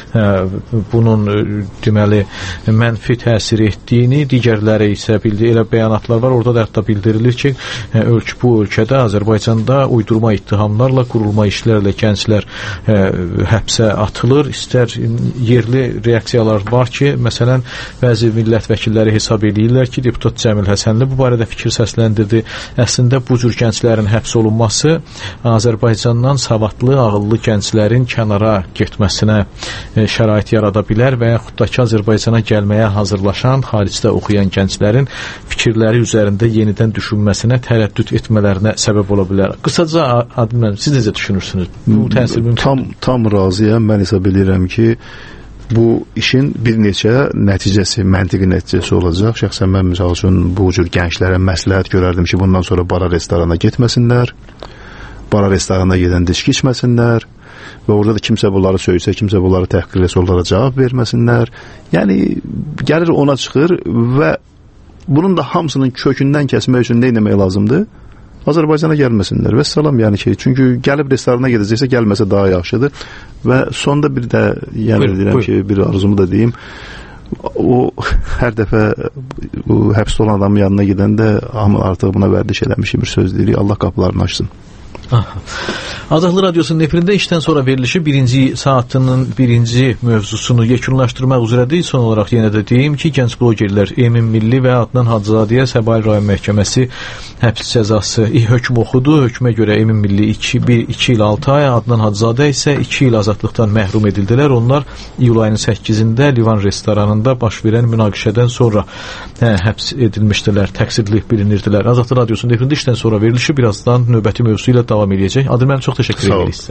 [SPEAKER 5] bunun deməli mənfi təsir etdiyini, digərləri isə bildiyi elə bəyanatlar var. Orada da hətta bildirilir ki, ölkə bu ölkədə Azərbaycanda uydurma ittihamlarla, qurulma işlərlə gənclər ə, həbsə atılır. İstər yerli reaksiyalar var ki, məsələn, bəzi millət vəkilləri hesab edirlər ki, deputat Cəmil Həsənli bu barədə fikir səsləndirdi. Əslində bu cür gənclərin həbs olunması Azərbaycandan savadlı, ağıllı gənclərin kənara getməsinə ə, şərait yarada bilər və yaxud da ki, Azərbaycana gəlməyə hazırlaşan, xaricdə oxuyan gənclərin fikirləri üzərində yenidən düşünməsinə, tərəddüd etmələrinə səbəb ola bilər. Qısaca, Adnan, siz necə düşünürsünüz? Bu təsir mümkün.
[SPEAKER 11] Tam, tam razıyam. Mən hesab edirəm ki, bu işin bir neçə nəticəsi, məntiqi nəticəsi olacaq. Şəxsən mən misal üçün bu cür gənclərə məsləhət görərdim ki, bundan sonra bara restorana getməsinlər, bara restorana gedən diski içməsinlər və orada da kimsə bunları söysə, kimsə bunları təhqir etsə, onlara cavab verməsinlər. Yəni, gəlir ona çıxır və bunun da hamısının kökündən kəsmək üçün nə etmək lazımdır? Azərbaycana gəlməsinlər və salam, yəni ki, çünki gəlib restorana gedəcəksə gəlməsə daha yaxşıdır. Və sonda bir də yəni buyur, deyirəm buyur. ki, bir arzumu da deyim. O hər dəfə bu həbsdə olan adamın yanına gedəndə hamı artıq buna vərdiş eləmiş bir söz deyirik. Allah qapılarını açsın.
[SPEAKER 5] Aha. Azadlıq Radiosunun efirində işdən sonra verilişi birinci saatının birinci mövzusunu yekunlaşdırmaq üzrədir. Son olaraq yenə də deyim ki, gənc blogerlər Emin Milli və Adnan Hacızadəyə Səbail rayon məhkəməsi həbs cəzası hökm oxudu. Hökmə görə Emin Milli iki il altı ay, Adnan Hacızadə isə iki il azadlıqdan məhrum edildilər. Onlar iyul ayının səkkizində Livan restoranında baş verən münaqişədən sonra hə, həbs edilmişdilər, təqsirli bilinirdilər. Azadlıq Radiosunun efirində işdən sonra verilişi birazdan növbəti mövzu ilə davam edəcək. Adil mənim çox təşəkkür ederim sizə.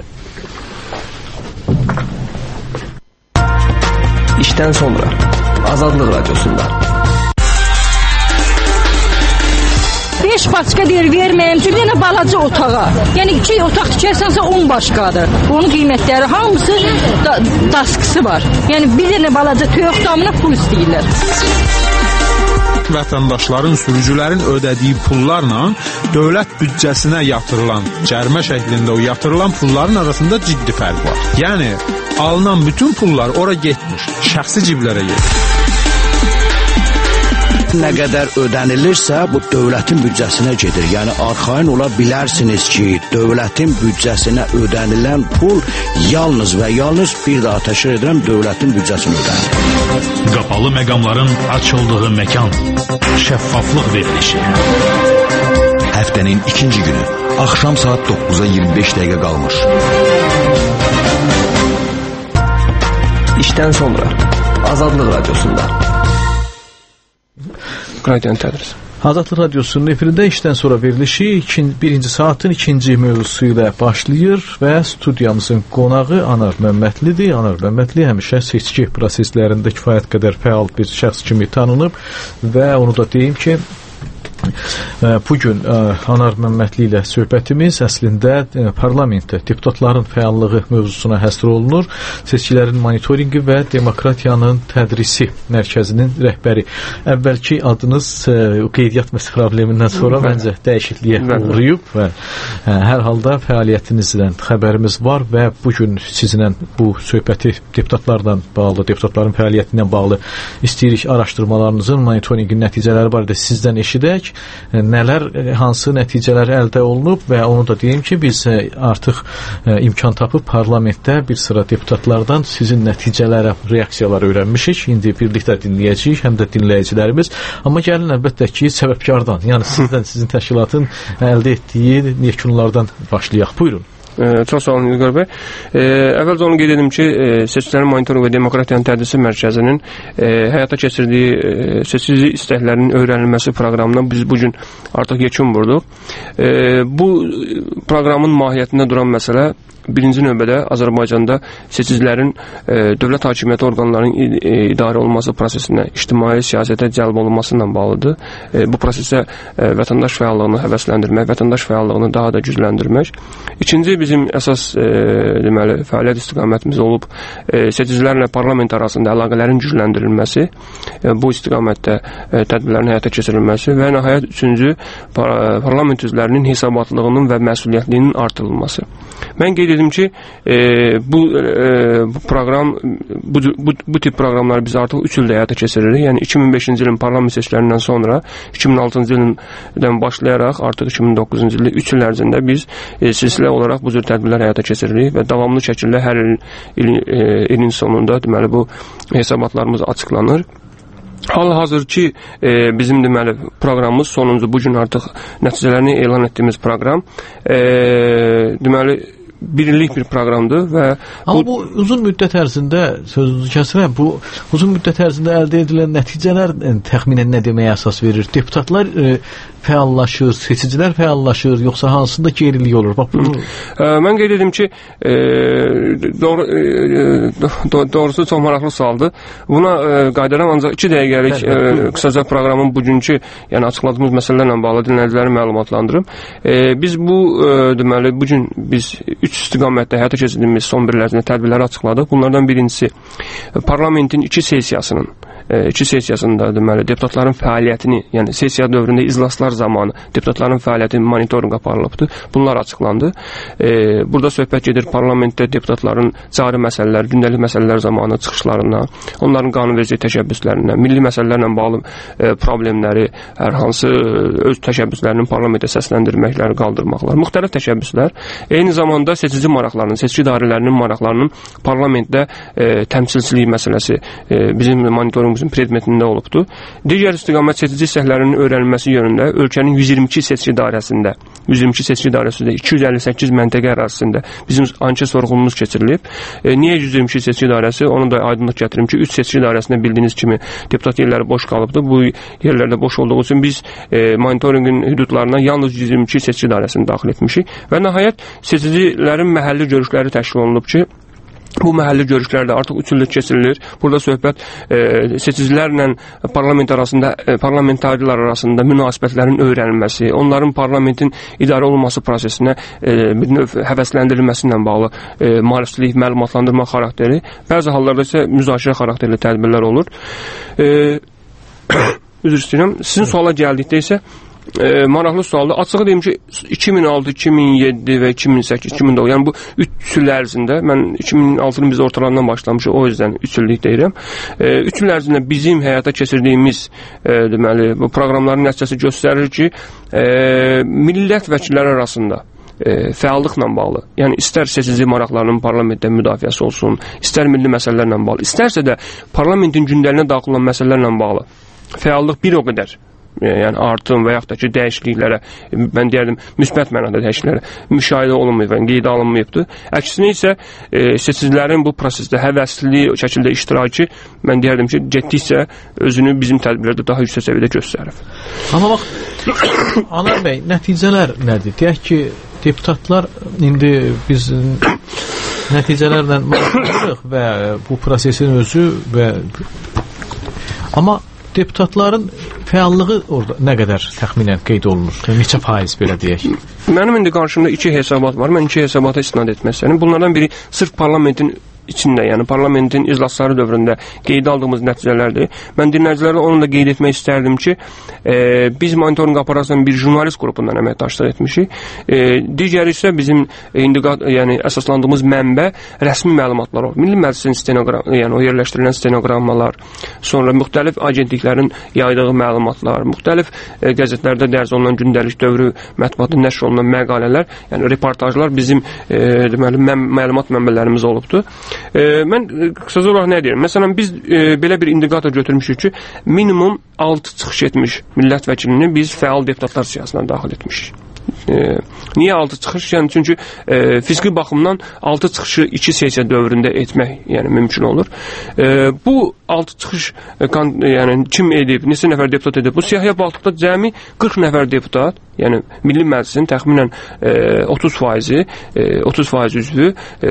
[SPEAKER 10] İşdən sonra Azadlıq Radiosunda.
[SPEAKER 15] beş başqa deyir, verməyim ki, bir dənə balaca otağa. Yəni iki otaq tikərsənsə on başqadır. Onun qiymətləri hamısı da, daskısı var. Yəni bir dənə balaca toyuq damına pul istəyirlər.
[SPEAKER 16] Vətəndaşların, sürücülərin ödədiyi pullarla dövlət büdcəsinə yatırılan, cərimə şəklində o yatırılan pulların arasında ciddi fərq var. Yəni, alınan bütün pullar ora getmiş, şəxsi ciblərə gedir.
[SPEAKER 17] Nə qədər ödənilirsə, bu dövlətin büdcəsinə gedir. Yəni, arxain ola bilərsiniz ki, dövlətin büdcəsinə ödənilən pul yalnız və yalnız bir daha təşkil edirəm, dövlətin büdcəsinə ödənilir.
[SPEAKER 3] Qapalı məqamların açıldığı məkan, şəffaflıq verilişi.
[SPEAKER 8] Həftənin ikinci günü, axşam saat dokkuza iyirmi beş dəqiqə qalmış.
[SPEAKER 10] İşdən sonra Azadlıq Radiosunda.
[SPEAKER 5] Qradiyan tədris. Azadlıq Radiosunun efirində işdən sonra verilişi ikin, birinci saatın ikinci mövzusu ilə başlayır və studiyamızın qonağı Anar Məmmədlidir. Anar Məmmədli həmişə seçki proseslərində kifayət qədər fəal bir şəxs kimi tanınıb və onu da deyim ki, bugün Anar Məmmədli ilə söhbətimiz əslində parlamentdə deputatların fəallığı mövzusuna həsr olunur. Seçkilərin monitorinqi və demokratiyanın tədrisi mərkəzinin rəhbəri. Əvvəlki adınız qeydiyyat problemindən sonra məncə dəyişikliyə uğrayıb və hər halda fəaliyyətinizdən xəbərimiz var və bugün sizinlə bu söhbəti deputatlarla bağlı, deputatların fəaliyyətindən bağlı istəyirik araşdırmalarınızın, monitorinqin nəticələri barədə sizdən eşidək. Nələr, hansı nəticələr əldə olunub və onu da deyim ki, biz artıq imkan tapıb parlamentdə bir sıra deputatlardan sizin nəticələrə, reaksiyaları öyrənmişik. İndi birlikdə dinləyəcəyik, həm də dinləyicilərimiz. Amma gəlin əlbəttə ki, səbəbkardan, yəni sizdən, sizin təşkilatın əldə etdiyi yekunlardan başlayaq. Buyurun.
[SPEAKER 18] Ee, çox sağ olun İlqar bəy. Ee, əvvəlcə onu qeyd edim ki, e, seçkilərin monitorinq və demokratiyanın tədrisi mərkəzinin e, həyata keçirdiyi e, seçici istəklərinin öyrənilməsi proqramına biz bugün artıq yekun vurduq. E, bu proqramın mahiyyətində duran məsələ birinci növbədə Azərbaycanda seçicilərin e, dövlət hakimiyyəti orqanlarının e, idarə olunması prosesinə, ictimai siyasətə cəlb olunması ilə bağlıdır. E, bu prosesə e, vətəndaş fəallığını həvəsləndirmək, vətəndaş fəallığını daha da gücləndirmək. İkinci bizim əsas e, deməli fəaliyyət istiqamətimiz olub e, seçicilərlə parlament arasında əlaqələrin gücləndirilməsi, e, bu istiqamətdə e, tədbirlərin həyata keçirilməsi və nəhayət üçüncü par parlament üzvlərinin hesabatlığının və məsuliyyətliyinin artırılması. Mən qeyd edim ki, e, bu, e, bu proqram, bu, bu, bu tip proqramları biz artıq üç ildə həyata keçiririk. Yəni iki min beşinci ilin parlament seçkilərindən sonra iki min altıncı ildən başlayaraq artıq iki min doqquzuncu ildə üç il ərzində biz e, silsilə olaraq bu cür tədbirlər həyata keçiririk və davamlı şəkildə hər il, il e, ilin sonunda deməli bu hesabatlarımız açıqlanır. Hal-hazır ki, e, bizim deməli proqramımız sonuncu, bugün artıq nəticələrini elan etdiyimiz proqram e, deməli bir illik bir proqramdır və
[SPEAKER 5] amma bu, bu uzun müddət ərzində sözünüzü kəsirəm, bu uzun müddət ərzində əldə edilən nəticələr e, təxminən nə deməyə əsas verir? Deputatlar e, fəallaşır, seçicilər fəallaşır, yoxsa hansında gerilik olur? Bax, bunu...
[SPEAKER 18] e, mən qeyd edim ki, e, doğru, e, do, doğrusu çox maraqlı sualdır. Buna e, qaydaram, ancaq iki dəqiqəlik e, qısaca proqramın bugünkü, yəni açıqladığımız məsələlərlə bağlı dinləyiciləri məlumatlandırım. E, biz bu, e, deməli, bugün biz üç istiqamətdə həyata keçirdiyimiz son bir il ərzində tədbirləri açıqladıq. Bunlardan birincisi parlamentin iki sessiyasının e, iki sessiyasında deməli deputatların fəaliyyətini, yəni sessiya dövründə iclaslar zamanı deputatların fəaliyyəti monitorinq aparılıbdı. Bunlar açıqlandı. E, burada söhbət gedir parlamentdə deputatların cari məsələlər, gündəlik məsələlər zamanı çıxışlarından, onların qanunverici təşəbbüslərindən, milli məsələlərlə bağlı e, problemləri, hər hansı öz təşəbbüslərinin parlamentə səsləndirməkləri, qaldırmaqlar, müxtəlif təşəbbüslər, eyni zamanda seçici maraqlarının, seçici idarələrinin maraqlarının parlamentdə e, təmsilçiliyi məsələsi e, bizim monitorinqimizin predmetində olubdur. Digər istiqamət seçici səhvlərinin öyrənilməsi yönündə ölkənin yüz iyirmi iki seçici idarəsində, yüz iyirmi iki seçici idarəsində iki yüz əlli səkkiz məntəqə ərazisində bizim anket sorğumuz keçirilib. E, niyə yüz iyirmi iki seçici idarəsi? Onu da aydınlıq gətirim ki, üç seçici idarəsində bildiyiniz kimi deputat yerləri boş qalıbdır. Bu yerlərdə boş olduğu üçün biz e, monitorinqin hüdudlarına yalnız yüz iyirmi iki seçici idarəsini daxil etmişik və nəhayət seçicilərin məhəlli görüşləri təşkil olunub ki, bu məhəlli görüşlər də artıq üç illik keçirilir. Burada söhbət e, seçicilərlə parlament arasında, e, parlamentarilər arasında münasibətlərin öyrənilməsi, onların parlamentin idarə olunması prosesinə e, bir növ həvəsləndirilməsi ilə bağlı e, maarifçilik, məlumatlandırma xarakteri, bəzi hallarda isə müzakirə xarakterli tədbirlər olur. E, üzr istəyirəm. Sizin suala gəldikdə isə E, maraqlı sualdır. Açığı deyim ki, iki min altı, iki min yeddi və iki min səkkiz, iki min dokuz, yəni bu üç il ərzində, mən iki min altının biz ortalarından başlamışıq, o yüzdən üç illik deyirəm. E, üç il ərzində bizim həyata keçirdiyimiz e, deməli, bu proqramların nəticəsi göstərir ki, e, millət vəkilləri arasında e, fəallıqla bağlı, yəni istər seçici maraqlarının parlamentdə müdafiəsi olsun, istər milli məsələlərlə bağlı, istərsə də parlamentin gündəliyinə daxil olan məsələlərlə bağlı fəallıq bir o qədər, yəni artım və yaxud da ki, dəyişikliklərə, mən deyərdim, müsbət mənada dəyişikliklərə müşahidə olunmayıb və qeydə alınmayıbdır. Əksinə isə e, seçicilərin bu prosesdə həvəsli şəkildə iştirakı, mən deyərdim ki, getdikcə özünü bizim tədbirlərdə daha yüksək səviyyədə göstərir.
[SPEAKER 5] Amma bax, Anar bəy, nəticələr nədir? Deyək ki, deputatlar indi biz nəticələrlə maraqlanırıq və bu prosesin özü və amma deputatların fəallığı orada nə qədər təxminən qeyd olunur? Neçə faiz belə deyək?
[SPEAKER 18] Mənim indi qarşımda iki hesabat var. Mən iki hesabata istinad etmək istəyirəm. Bunlardan biri sırf parlamentin içində, yəni parlamentin iclasları dövründə qeyd aldığımız nəticələrdir. Mən dinləyicilərə onu da qeyd etmək istərdim ki, e, biz monitorinq aparatının bir jurnalist qrupundan əməkdaşlıq etmişik. E, digəri isə bizim indiqat, yəni əsaslandığımız mənbə rəsmi məlumatlar olur. Milli Məclisin stenoqram, yəni o yerləşdirilən stenoqrammalar, sonra müxtəlif agentliklərin yaydığı məlumatlar, müxtəlif e, qəzetlərdə dərc olunan gündəlik dövrü mətbuatda nəşr olunan məqalələr, yəni reportajlar bizim e, deməli məm məlumat mənbələrimiz olubdur. E, mən qısaca olaraq nə deyirəm? Məsələn, biz e, belə bir indikator götürmüşük ki, minimum altı çıxış etmiş millət vəkilini biz fəal deputatlar siyasətine daxil etmişik. E, niyə altı çıxış? Yəni çünki e, fiziki baxımdan altı çıxışı iki sessiya dövründə etmək yəni mümkün olur. E, bu altı çıxış e, kan, yəni kim edib, neçə nəfər deputat edib? Bu siyahıya baxdıqda cəmi qırx nəfər deputat, yəni Milli Məclisin təxminən e, otuz faizi, e, otuz faiz üzvü e,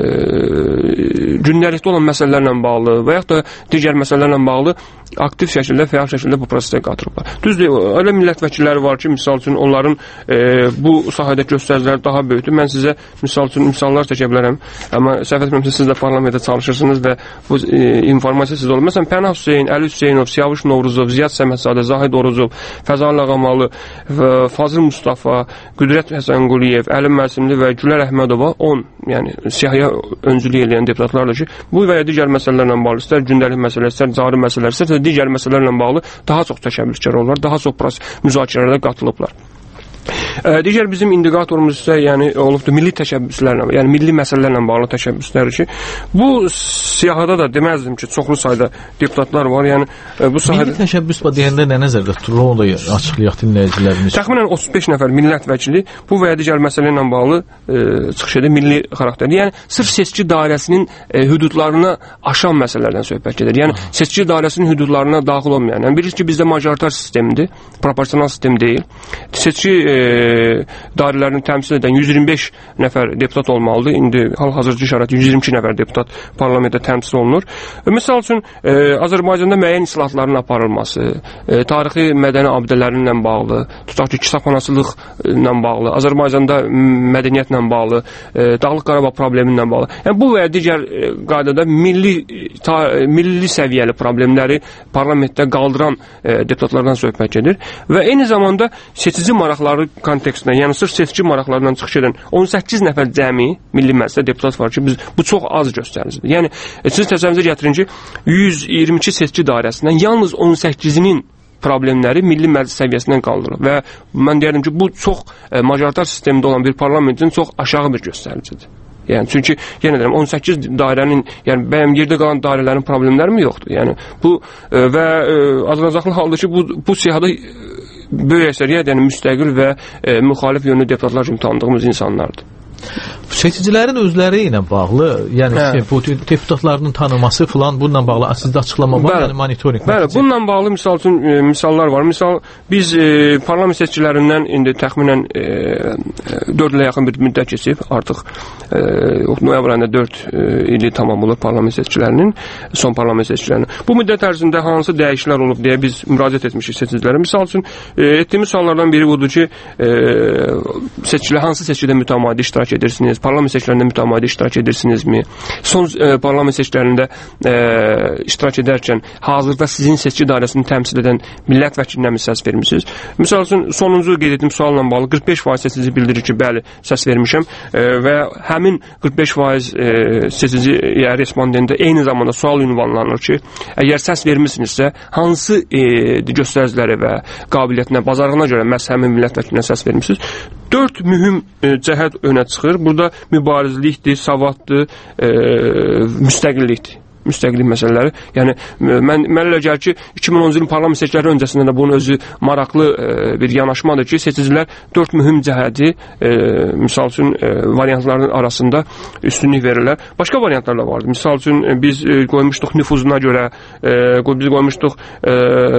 [SPEAKER 18] gündəlikdə olan məsələlərlə bağlı və yaxud da digər məsələlərlə bağlı aktiv şəkildə, fəal şəkildə bu prosesdə qatılıblar. Düzdür, elə millət vəkilləri var ki, misal üçün onların e, bu sahədə göstəriciləri daha böyükdür. Mən sizə misal üçün misallar çəkə bilərəm. Amma səhv etmirəmsə siz də parlamentdə çalışırsınız və bu e, informasiya siz olur. Məsələn, Pənah Hüseyn, Əli Hüseynov, Siyavuş Novruzov, Ziyad Səmədzadə, Zahid Oruzov, Fəzal Ağamalı, Fazıl Mustafa, Qüdrət Həsənquliyev, Əli Mərsimli və Gülər Əhmədova on, yəni siyahıya öncülük edən deputatlardır ki, bu və ya digər məsələlərlə bağlı, istər gündəlik məsələ, istər cari məsələr, istər digər məsələlərlə bağlı daha çox təşəbbüskar olurlar, daha çox müzakirələrdə qatılıblar. Digər bizim indikatorumuz isə yəni olubdur milli təşəbbüslərlə, yəni milli məsələlərlə bağlı təşəbbüslər ki, bu siyahıda da deməzdim ki, çoxlu sayda deputatlar var. Yəni bu sahədə
[SPEAKER 5] milli təşəbbüs deyəndə nə nəzərdə tutulur? Onu da açıqlayaq dinləyicilərimiz.
[SPEAKER 18] Təxminən otuz beş nəfər millət vəkili bu və ya digər məsələ ilə bağlı e, çıxış edir milli xarakterli. Yəni sırf seçki dairəsinin e, hüdudlarına aşan məsələlərdən söhbət gedir. Yəni seçki dairəsinin hüdudlarına daxil olmayan. Yəni bilirsiniz ki, bizdə majoritar sistemdir, proporsional sistem deyil. Seçki e, dairələrini təmsil edən yüz iyirmi beş nəfər deputat olmalıdır. İndi hal-hazırda şərait yüz iyirmi iki nəfər deputat parlamentdə təmsil olunur. Məsəl üçün e, Azərbaycanda müəyyən islahatların aparılması, e, tarixi mədəni abidələrlə bağlı, tutaq ki, kitabxanaçılıqla bağlı, Azərbaycanda mədəniyyətlə bağlı, e, Dağlıq Qarabağ problemi ilə bağlı. Yəni bu və ya digər e, qaydada milli ta, milli səviyyəli problemləri parlamentdə qaldıran e, deputatlardan söhbət gedir və eyni zamanda seçici maraqları kontekstində, yəni sırf seçici maraqlarından çıxış edən on səkkiz nəfər cəmi milli məclisdə deputat var ki, biz bu çox az göstəricidir. Yəni e, siz təsəvvürünüzə gətirin ki, yüz iyirmi iki seçici dairəsindən yalnız on səkkizinin problemləri milli məclis səviyyəsindən qaldırılır və mən deyərdim ki, bu çox e, majoritar sistemdə olan bir parlamentin çox aşağı bir göstəricidir. Yəni çünki yenə deyirəm on səkkiz dairənin, yəni bəyəm yerdə qalan dairələrin problemləri mi yoxdur? Yəni bu e, və e, azınacaqlı halda ki, bu bu siyahıda böyük əksəriyyət, yəni müstəqil və e, müxalif yönlü deputatlar kimi tanıdığımız insanlardır.
[SPEAKER 5] Seçicilərin özləri ilə bağlı, yəni hə. bu deputatlarının tanınması falan bununla bağlı sizdə açıqlama var, bəli, yəni monitorinq.
[SPEAKER 18] Bəli, nəticə. Bununla bağlı misal üçün e, misallar var. Misal biz e, parlament seçicilərindən indi təxminən e, dörd ilə yaxın bir müddət keçib, artıq e, noyabr ayında dörd e, ili tamam olur parlament seçicilərinin, son parlament seçicilərinin. Bu müddət ərzində hansı dəyişikliklər olub deyə biz müraciət etmişik seçicilərə. Misal üçün e, etdiyimiz suallardan biri budur ki, e, seçicilər hansı seçkidə mütəmadi iştirak edirsiniz? Parlament seçkilərində mütəmadi iştirak edirsinizmi? Son e, parlament seçkilərində e, iştirak edərkən hazırda sizin seçki dairəsini təmsil edən millət vəkilinə mi səs vermisiniz? Misal üçün sonuncu qeyd etdiyim sualla bağlı qırx beş faiz seçici bildirir ki, bəli, səs vermişəm e, və həmin qırx beş faiz e, seçici ya respondentdə eyni zamanda sual ünvanlanır ki, əgər səs vermisinizsə, hansı e, göstəricilərə və qabiliyyətinə, bacarığına görə məhz həmin millət vəkilinə səs vermisiniz? Dörd mühüm e, cəhət önə çıxır. Burada mübarizlikdir, savaddır, e, müstəqillikdir. Müstəqillik məsələləri. Yəni mən mən elə gəlir ki, iki min onuncu ilin parlament seçkiləri öncəsində də bunun özü maraqlı e, bir yanaşmadır ki, seçicilər dörd mühüm cəhəti e, misal üçün e, variantların arasında üstünlük verirlər. Başqa variantlar da vardı. Misal üçün e, biz e, qoymuşduq nüfuzuna görə, e, biz qoymuşduq e,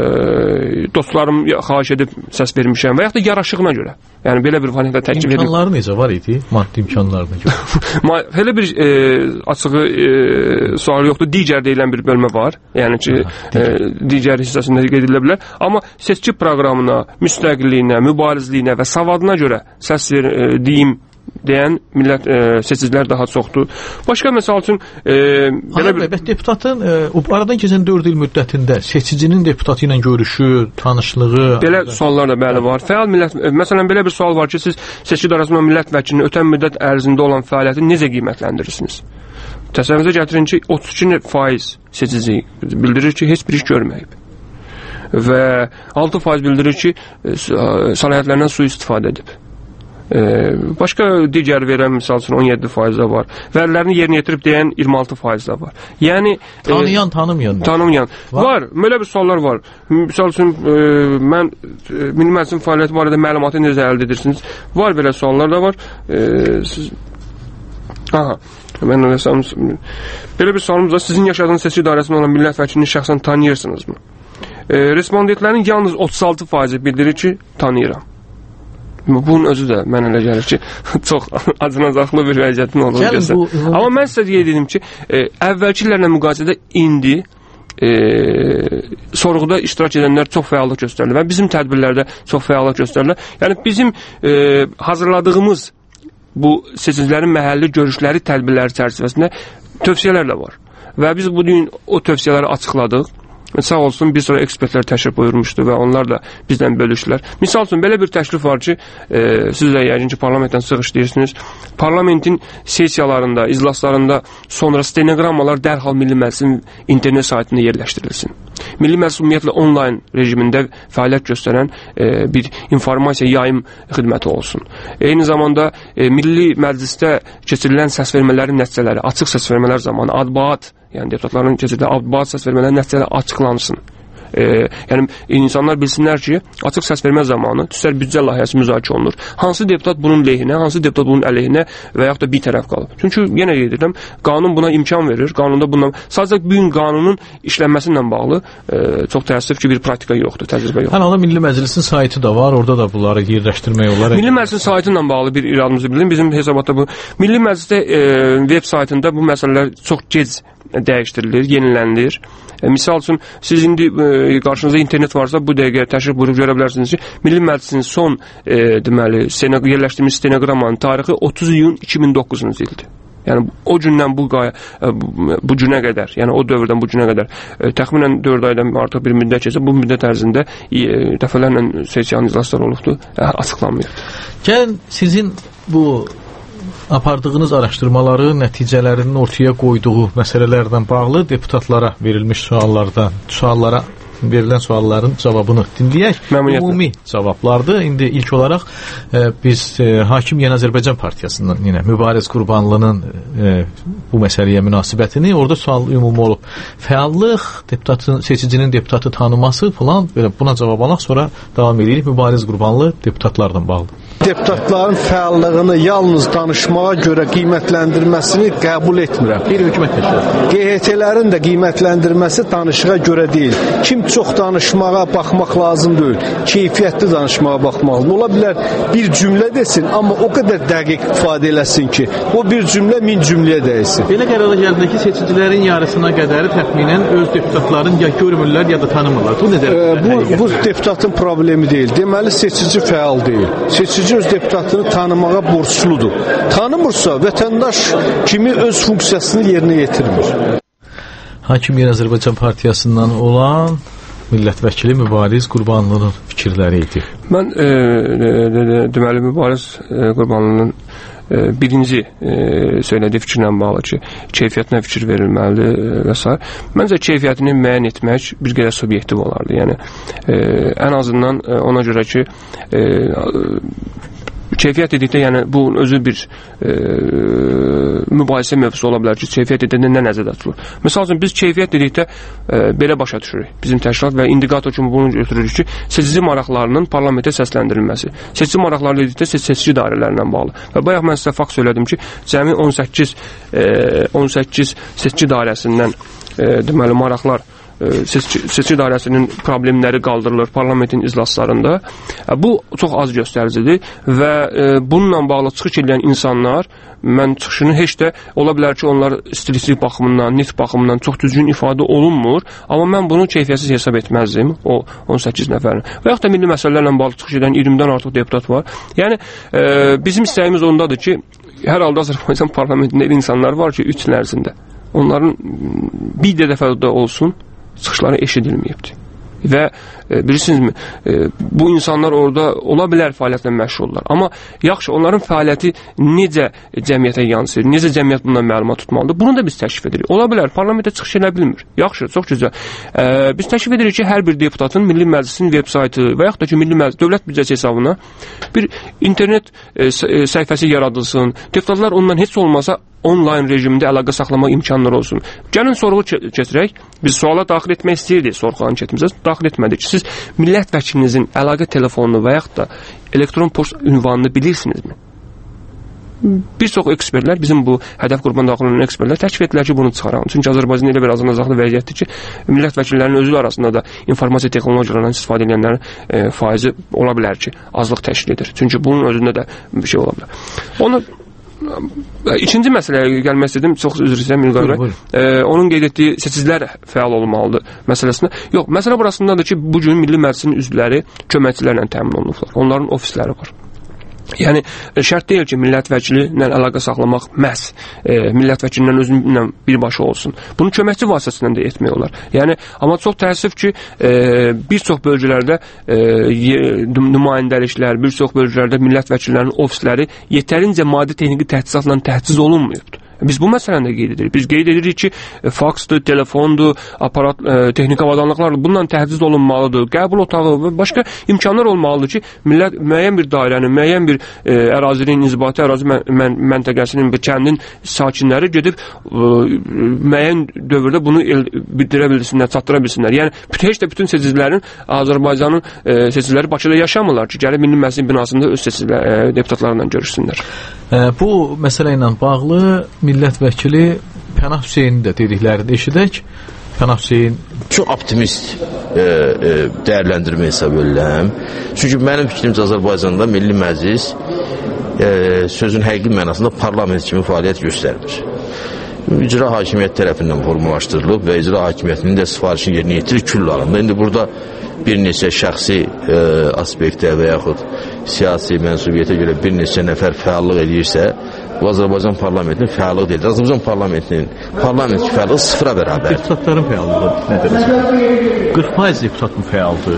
[SPEAKER 18] dostlarım xahiş edib səs vermişəm və yaxud da yaraşığına görə. Yəni belə bir variantda təklif edilir.
[SPEAKER 5] İmkanları necə var idi? Maddi imkanlarına görə.
[SPEAKER 18] Elə bir e, açığı e, sual yoxdur. Digər deyilən bir bölmə var. Yəni ki, e, digər hissəsində qeyd edilə bilər. Amma seçki proqramına, müstəqilliyinə, mübarizliyinə və savadına görə səs ver, e, deyim deyən millət e, seçicilər daha çoxdur. Başqa məsəl üçün e, belə bir
[SPEAKER 5] bəs deputatın e, aradan keçən dörd il müddətində seçicinin deputatı ilə görüşü, tanışlığı,
[SPEAKER 18] belə suallar da bəli var. Fəal millət e, məsələn belə bir sual var ki, siz seçki dairəsində millət vəkilinin ötən müddət ərzində olan fəaliyyətini necə qiymətləndirirsiniz? Təsəvvürünüzə gətirin ki, otuz iki faiz seçici bildirir ki, heç bir iş görməyib. Və altı faiz bildirir ki, səlahiyyətlərindən sui-istifadə edib. Ee, başqa digər verən misal üçün on yeddi faiz də var. Vəlilərini yerinə yetirib deyən iyirmi altı faiz də var. Yəni
[SPEAKER 5] tanıyan, e, tanımayan.
[SPEAKER 18] Tanımayan. Var. var. Belə bir suallar var. Misal üçün e, mən e, milli məclisin fəaliyyəti barədə məlumatı necə əldə edirsiniz? Var belə suallar da var. E, siz Aha. Mən eləsəm belə bir sualımız var. Sizin yaşadığınız seçki dairəsində olan millət vəkilini şəxsən tanıyırsınızmı? E, respondentlərin yalnız otuz altı faizi bildirir ki, tanıyıram. Bunun özü də mən elə gəlir ki, çox acınacaqlı bir vəziyyətin olduğunu göstərir. Amma mən sizə dedim ki, e, əvvəlki illərlə müqayisədə indi e, sorğuda iştirak edənlər çox fəallıq göstərirlər və bizim tədbirlərdə çox fəallıq göstərirlər. Yəni bizim e, hazırladığımız bu seçicilərin məhəlli görüşləri, tədbirləri çərçivəsində tövsiyələr də var. Və biz bu gün o tövsiyələri açıqladıq. Sağ olsun, bir sonra ekspertlər təşrif buyurmuşdu və onlar da bizdən bölüşdülər. Misal üçün, belə bir təklif var ki, e, siz də yəqin ki, parlamentdən sığış deyirsiniz. Parlamentin sesiyalarında, iclaslarında sonra stenoqrammalar dərhal Milli Məclisin internet saytında yerləşdirilsin. Milli Məclis ümumiyyətlə onlayn rejimində fəaliyyət göstərən e, bir informasiya yayım xidməti olsun. Eyni zamanda e, Milli Məclisdə keçirilən səsvermələrin nəticələri, açıq səsvermələr zamanı adbaat, yəni deputatların keçirdiyi adbaat səsvermələrin nəticələri açıqlansın. E, yəni insanlar bilsinlər ki, açıq səs vermə zamanı tüsər büdcə layihəsi müzakirə olunur. Hansı deputat bunun lehinə, hansı deputat bunun əleyhinə və yaxud da bir tərəf qalır. Çünki yenə deyirəm, qanun buna imkan verir. Qanunda bundan sadəcə bu gün qanunun işlənməsi ilə bağlı e, çox təəssüf ki, bir praktika yoxdur, təcrübə yoxdur.
[SPEAKER 5] Hər halda Milli Məclisin saytı da var, orada da bunları yerləşdirmək olar.
[SPEAKER 18] Milli Məclisin saytı ilə bağlı bir iradımızı bildirin. Bizim hesabatda bu Milli Məclisdə e, web saytında bu məsələlər çox gec dəyişdirilir, yenilənilir. E, misal üçün, siz indi e, qarşınızda internet varsa, bu dəqiqə təşrif buyurub görə bilərsiniz ki, Milli Məclisin son e, deməli, senaq yerləşdirmiş stenoqramanın tarixi otuz iyun iki min doqquzuncu ildir. Yəni o gündən bu qaya, bu, bu günə qədər, yəni o dövrdən bu günə qədər e, təxminən dörd aydan artıq bir müddət keçsə, bu müddət ərzində e, dəfələrlə sessiyanın iclaslar olubdur, e, açıqlanmıyor.
[SPEAKER 5] Gəlin sizin bu apardığınız araşdırmaları, nəticələrinin ortaya qoyduğu məsələlərdən bağlı deputatlara verilmiş suallardan, suallara verilən sualların cavabını dinləyək. Ümumi cavablardır. İndi ilk olaraq e, biz e, Hakim Yeni Azərbaycan Partiyasından yenə Mübariz Qurbanlının e, bu məsələyə münasibətini, orada sual ümumi olub. Fəallıq, deputatın, seçicinin deputatı tanıması falan, belə buna cavab alaq, sonra davam edirik. Mübariz Qurbanlı deputatlardan bağlı.
[SPEAKER 12] Deputatların fəallığını yalnız danışmağa görə qiymətləndirməsini qəbul etmirəm.
[SPEAKER 5] Bir hökumət təşkilatı.
[SPEAKER 12] Q H T-lərin də qiymətləndirməsi danışığa görə deyil. Kim çox danışmağa baxmaq lazım deyil. Keyfiyyətli danışmağa baxmaq lazım. Ola bilər bir cümlə desin, amma o qədər dəqiq ifadə eləsin ki, o bir cümlə min cümləyə dəysin.
[SPEAKER 5] Belə qərara gəldi ki, seçicilərin yarısına qədəri təxminən öz deputatların ya görmürlər, ya da tanımırlar. Bu nədir?
[SPEAKER 12] E, bu, bu deputatın problemi deyil. Deməli, seçici fəal deyil. Seçici öz deputatını tanımağa borçludur. Tanımırsa vətəndaş kimi öz funksiyasını yerinə yetirmir.
[SPEAKER 5] Hakim Yeni Azərbaycan Partiyasından olan millət vəkili Mübariz Qurbanlının fikirləri idi.
[SPEAKER 18] Mən e, e, deməli Mübariz e, Qurbanlının e, birinci e, söylədiyi fikirlə bağlı ki, keyfiyyətinə fikir verilməlidir e, və s. Məncə keyfiyyətini müəyyən etmək bir qədər subyektiv olardı. Yəni e, ən azından e, ona görə ki, e, keyfiyyət dedikdə, yəni bu özü bir e, mübahisə mövzusu ola bilər ki, keyfiyyət dedikdə nə nəzərdə tutulur. Məsəl üçün, biz keyfiyyət dedikdə e, belə başa düşürük. Bizim təşkilat və indikator kimi bunu götürürük ki, seçici maraqlarının parlamentə səsləndirilməsi. Seçici maraqları dedikdə seçici dairələrindən bağlı. Və bayaq mən sizə fakt söylədim ki, cəmi on səkkiz, e, on səkkiz seçici dairəsindən e, deməli maraqlar Seçici, seçici dairəsinin problemləri qaldırılır parlamentin iclaslarında. Bu çox az göstəricidir və e, bununla bağlı çıxış edən insanlar, mən çıxışını heç də ola bilər ki, onlar stilistik baxımından, nitq baxımından çox düzgün ifadə olunmur, amma mən bunu keyfiyyətsiz hesab etməzdim, o on səkkiz nəfərin. Və yaxud da milli məsələlərlə bağlı çıxış edən iyirmidən artıq deputat var. Yəni, e, bizim istəyimiz ondadır ki, hər halda Azərbaycan parlamentində insanlar var ki, üç il ərzində. Onların bir də dəfə də olsun, çıxışları eşidilməyibdir. Və e, bilirsinizmi, e, bu insanlar orada ola bilər fəaliyyətlə məşğuldurlar. Amma yaxşı, onların fəaliyyəti necə cəmiyyətə yansıyır, necə cəmiyyət bundan məlumat tutmalıdır, bunu da biz təşrif edirik. Ola bilər, parlamentə çıxış edə bilmir. Yaxşı, çox gözəl. E, biz təşrif edirik ki, hər bir deputatın Milli Məclisin veb saytı və yaxud da ki, Milli Məclis dövlət büdcəsi hesabına bir internet e, səhifəsi yaradılsın. Deputatlar ondan heç olmasa onlayn rejimdə əlaqə saxlamaq imkanları olsun. Gəlin sorğu keçirək. Biz suala daxil etmək istəyirdik sorğu anketimizə. Daxil etmədik. Siz millət vəkilinizin əlaqə telefonunu və yaxud da elektron poçt ünvanını bilirsinizmi? Bir çox ekspertlər, bizim bu hədəf qrupunun daxil olan ekspertlər təklif etdilər ki, bunu çıxaran. Çünki Azərbaycan elə bir azınacaqlı vəziyyətdir ki, millət vəkillərinin özü arasında da informasiya texnologiyalarından istifadə edənlərin e, faizi ola bilər ki, azlıq təşkil edir. Çünki bunun özündə də bir şey ola bilər. Onu İkinci məsələyə gəlmək istədim, çox üzr istəyirəm Milqar bəy. E, onun qeyd etdiyi seçicilər fəal olmalıdır məsələsində. Yox, məsələ burasındadır ki, bu gün Milli Məclisin üzvləri köməkçilərlə təmin olunublar. Onların ofisləri var. Yəni, şərt deyil ki, millət vəkili ilə əlaqə saxlamaq məhz e, millət vəkilindən özünlə birbaşa olsun. Bunu köməkçi vasitəsindən də etmək olar. Yəni, amma çox təəssüf ki, e, bir çox bölgələrdə e, nümayəndəliklər, bir çox bölgələrdə millət vəkillərinin ofisləri yetərincə maddi texniki təchizatla təchiz olunmayıbdır. Biz bu məsələni də qeyd edirik. Biz qeyd edirik ki, faksdır, telefondur, aparat, e, texnik avadanlıqlar bununla təchiz olunmalıdır. Qəbul otağı və başqa imkanlar olmalıdır ki, millət müəyyən bir dairənin, müəyyən bir e, ərazinin, inzibati ərazi mən, mən, məntəqəsinin, bir kəndin sakinləri gedib e, müəyyən dövrdə bunu el, bildirə bilsinlər, çatdıra bilsinlər. Yəni, heç də bütün seçicilərin Azərbaycanın e, seçiciləri Bakıda yaşamırlar ki, gəlib Milli Məclisin binasında öz seçicilə, e, deputatlarla görüşsünlər.
[SPEAKER 5] E, bu məsələ ilə bağlı millət vəkili Pənah Hüseynin də dediklərini eşidək. Pənah Hüseyin
[SPEAKER 7] çox optimist e, e, dəyərləndirmə hesab edirəm. Çünki mənim fikrimcə Azərbaycanda Milli Məclis e, sözün həqiqi mənasında parlament kimi fəaliyyət göstərmir. İcra hakimiyyət tərəfindən formalaşdırılıb və icra hakimiyyətinin də sifarişini yerinə yetirir küllarında. İndi burada bir neçə şəxsi e, aspektə və yaxud siyasi mənsubiyyətə görə bir neçə nəfər fəallıq edirsə, bu Azərbaycan parlamentinin fəallığı deyil. Azərbaycan parlamentinin parlament fəallığı sıfıra bərabərdir.
[SPEAKER 5] Deputatların fəallığı nədir? qırx faiz deputat mı fəaldır?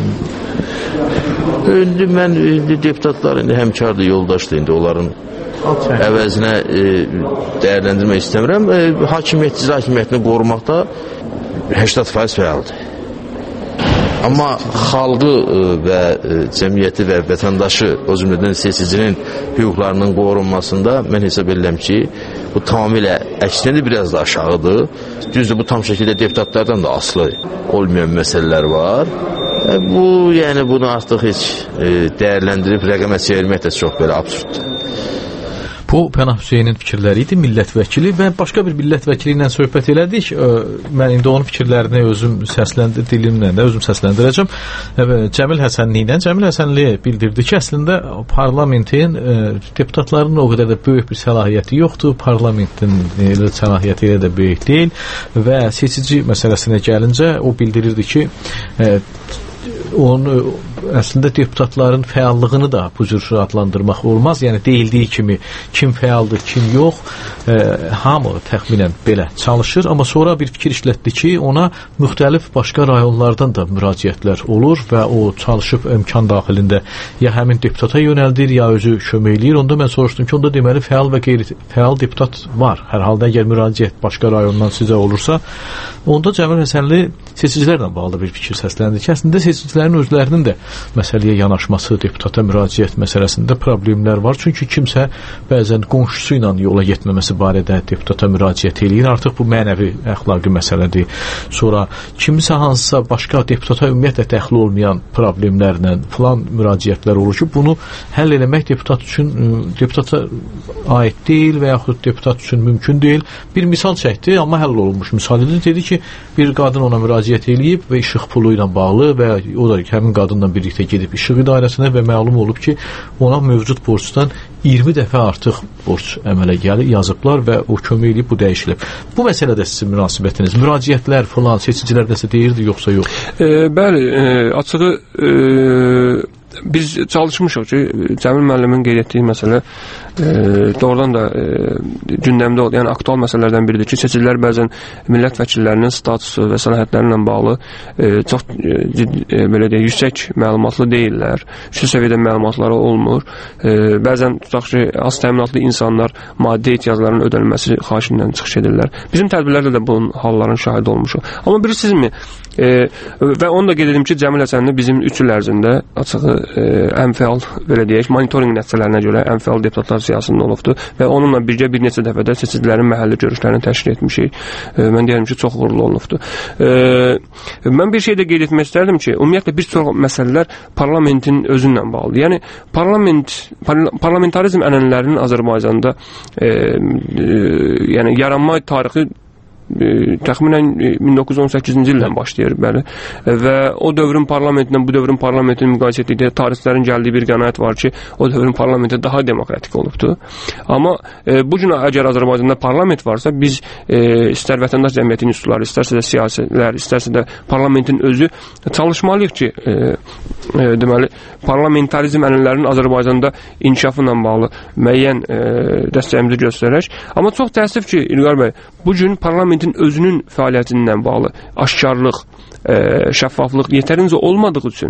[SPEAKER 7] İndi mən indi deputatlar indi həmkardır, yoldaşdır, indi onların əvəzinə e, dəyərləndirmək istəmirəm. E, hakimiyyət, icra hakimiyyətini qorumaqda səksən faiz fəaldır. Amma xalqı e, və e, cəmiyyəti və vətəndaşı, o cümlədən seçicinin hüquqlarının qorunmasında mən hesab edirəm ki, bu tamamilə əksinə biraz da aşağıdır. Düzdür, bu tam şəkildə deputatlardan da asılı olmayan məsələlər var. E, bu, yəni bunu artıq heç e, dəyərləndirib rəqəmə çevirmək də çox belə absurddur.
[SPEAKER 5] Bu Pənah Hüseynin fikirləri idi, millət vəkili, və başqa bir millət vəkili ilə söhbət elədik. Mən indi onun fikirlərini özüm səsləndir, dilimlə də özüm səsləndirəcəm. Cəmil Həsənli ilə Cəmil Həsənli bildirdi ki, əslində parlamentin deputatlarının o qədər də böyük bir səlahiyyəti yoxdur, parlamentin səlahiyyəti elə də böyük deyil və seçici məsələsinə gəlincə o bildirirdi ki, onu əslində deputatların fəallığını da bu cür adlandırmaq olmaz. Yəni deyildiyi kimi kim fəaldır, kim yox, e, hamı təxminən belə çalışır, amma sonra bir fikir işlətdi ki, ona müxtəlif başqa rayonlardan da müraciətlər olur və o çalışıb imkan daxilində ya həmin deputata yönəldir, ya özü kömək eləyir. Onda mən soruşdum ki, onda deməli fəal və qeyri-fəal deputat var. Hər halda əgər müraciət başqa rayondan sizə olursa, onda Cəmil Həsənli seçicilərlə bağlı bir fikir səsləndi ki, əslində seçicilərin özlərinin də məsələyə yanaşması, deputata müraciət məsələsində problemlər var. Çünki kimsə bəzən qonşusu ilə yola getməməsi barədə deputata müraciət eləyir. Artıq bu mənəvi, əxlaqi məsələdir. Sonra kimisə hansısa başqa deputata ümumiyyətlə dəxli olmayan problemlərlə filan müraciətlər olur ki, bunu həll eləmək deputat üçün deputata aid deyil və yaxud deputat üçün mümkün deyil. Bir misal çəkdi, amma həll olunmuş misal idi. Dedi ki, bir qadın ona müraciət eləyib və işıq pulu ilə bağlı və o da həmin qadınla birlikdə gedib işıq idarəsinə və məlum olub ki, ona mövcud borcdan iyirmi dəfə artıq borc əmələ gəlib, yazıblar və o kömək eləyib, bu dəyişilib. Bu məsələdə sizin münasibətiniz, müraciətlər falan, seçicilər nəsə deyirdi, yoxsa yox?
[SPEAKER 18] E, bəli, e, açığı e, biz çalışmışıq ki, Cəmil müəllimin qeyd etdiyi məsələ e, doğrudan da e, gündəmdə oldu. Yəni aktual məsələlərdən biridir ki, seçicilər bəzən millət vəkillərinin statusu və səlahiyyətləri ilə bağlı e, çox e, e, belə deyək, yüksək məlumatlı deyillər. Şu səviyyədə məlumatları olmur. E, bəzən tutaq ki, az təminatlı insanlar maddi ehtiyaclarının ödənilməsi xahişindən çıxış edirlər. Bizim tədbirlərdə də bunun halların şahidi olmuşuq. Amma bilirsinizmi, e, və onu da qeyd edim ki, Cəmil Həsənli bizim üç il ərzində açığı e, ən fəal, belə deyək, monitorinq nəticələrinə görə ən fəal deputatlar siyasətində olubdur və onunla birgə bir neçə dəfədə seçicilərin məhəlli görüşlərini təşkil etmişik. E, mən deyərəm ki, çox uğurlu olubdur. E, mən bir şey də qeyd etmək istərdim ki, ümumiyyətlə bir çox məsələlər parlamentin özünlə bağlıdır. Yəni, parlament, par parlamentarizm ənənələrinin Azərbaycanda e, e, yəni, yaranma tarixi E, təxminən min doqquz yüz on səkkizinci ildən başlayır, bəli. E, və o dövrün parlamentinlə bu dövrün parlamentinin müqayisə etdikdə tarixçilərin gəldiyi bir qənaət var ki, o dövrün parlamenti daha demokratik olubdur. Amma e, bu gün əgər Azərbaycanda parlament varsa, biz e, istər vətəndaş cəmiyyəti institutları, istərsə də siyasilər, istərsə də parlamentin özü çalışmalıyıq ki, e, e, deməli, parlamentarizm ənənələrinin Azərbaycanda inkişafı ilə bağlı müəyyən e, dəstəyimizi göstərək. Amma çox təəssüf ki, İlqar bəy, bu gün parlament özünün fəaliyyətindən bağlı aşkarlıq, e, şəffaflıq yetərincə olmadığı üçün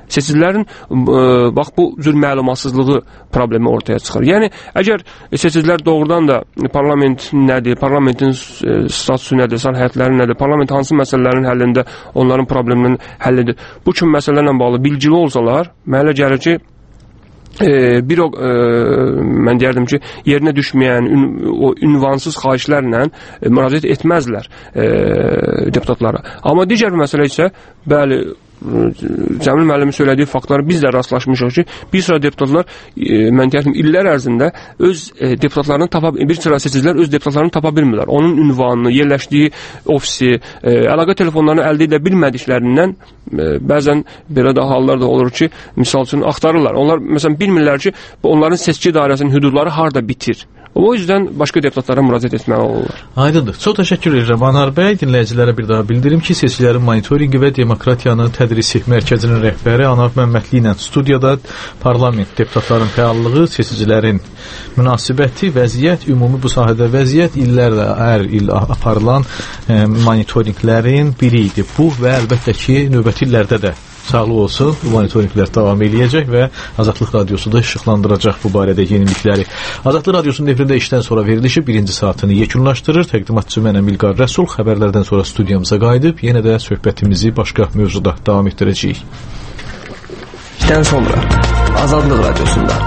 [SPEAKER 18] seçicilərin ə, bax bu cür məlumatsızlığı problemi ortaya çıxır. Yəni əgər seçicilər doğrudan da parlament nədir, parlamentin ə, statusu nədir, səlahiyyətləri nədir, parlament hansı məsələlərin həllində onların probleminin həllidir, bu kimi məsələlərlə bağlı bilgili olsalar, mənə gəlir ki, e, bir o e, mən deyərdim ki, yerinə düşməyən ün, o ünvansız xahişlərlə e, müraciət etməzlər e, deputatlara. Amma digər bir məsələ isə, bəli, Cəmil müəllimin söylədiyi faktlara biz də rastlaşmışıq ki, bir sıra deputatlar e, mən deyərdim illər ərzində öz e, deputatlarını tapa bir sıra seçicilər öz deputatlarını tapa bilmirlər. Onun ünvanını, yerləşdiyi ofisi, e, əlaqə telefonlarını əldə edə bilmədiklərindən e, bəzən belə də hallar da olur ki, misal üçün axtarırlar. Onlar məsələn bilmirlər ki, onların seçki dairəsinin hüdudları harda bitir. O yüzden başqa deputatlara müraciət etməli olurlar.
[SPEAKER 5] Aydındır. Çox təşəkkür edirəm Anar bəy. Dinləyicilərə bir daha bildirim ki, seçkilərin monitorinqi və demokratiyanın tədrisi mərkəzinin rəhbəri Anar Məmmədli ilə studiyada parlament deputatların fəallığı, seçicilərin münasibəti, vəziyyət, ümumi bu sahədə vəziyyət illərlə hər il aparılan e, monitorinqlərin biri idi. Bu və əlbəttə ki, növbəti illərdə də sağlıq olsun, bu monitorinqlər davam eləyəcək və Azadlıq Radiosu da işıqlandıracaq bu barədə yenilikləri. Azadlıq Radiosunun efirində işdən sonra verilişi birinci saatını yekunlaşdırır. Təqdimatçı mənəm İlqar Rəsul. Xəbərlərdən sonra studiyamıza qayıdıb yenə də söhbətimizi başqa mövzuda davam etdirəcəyik.
[SPEAKER 10] İşdən sonra Azadlıq Radiosunda.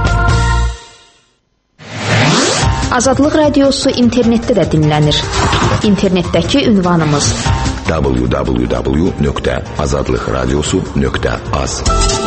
[SPEAKER 19] Azadlıq Radiosu internetdə də dinlənir. İnternetdəki ünvanımız
[SPEAKER 8] w w w nöqtə azadlıqradiosu nöqtə az.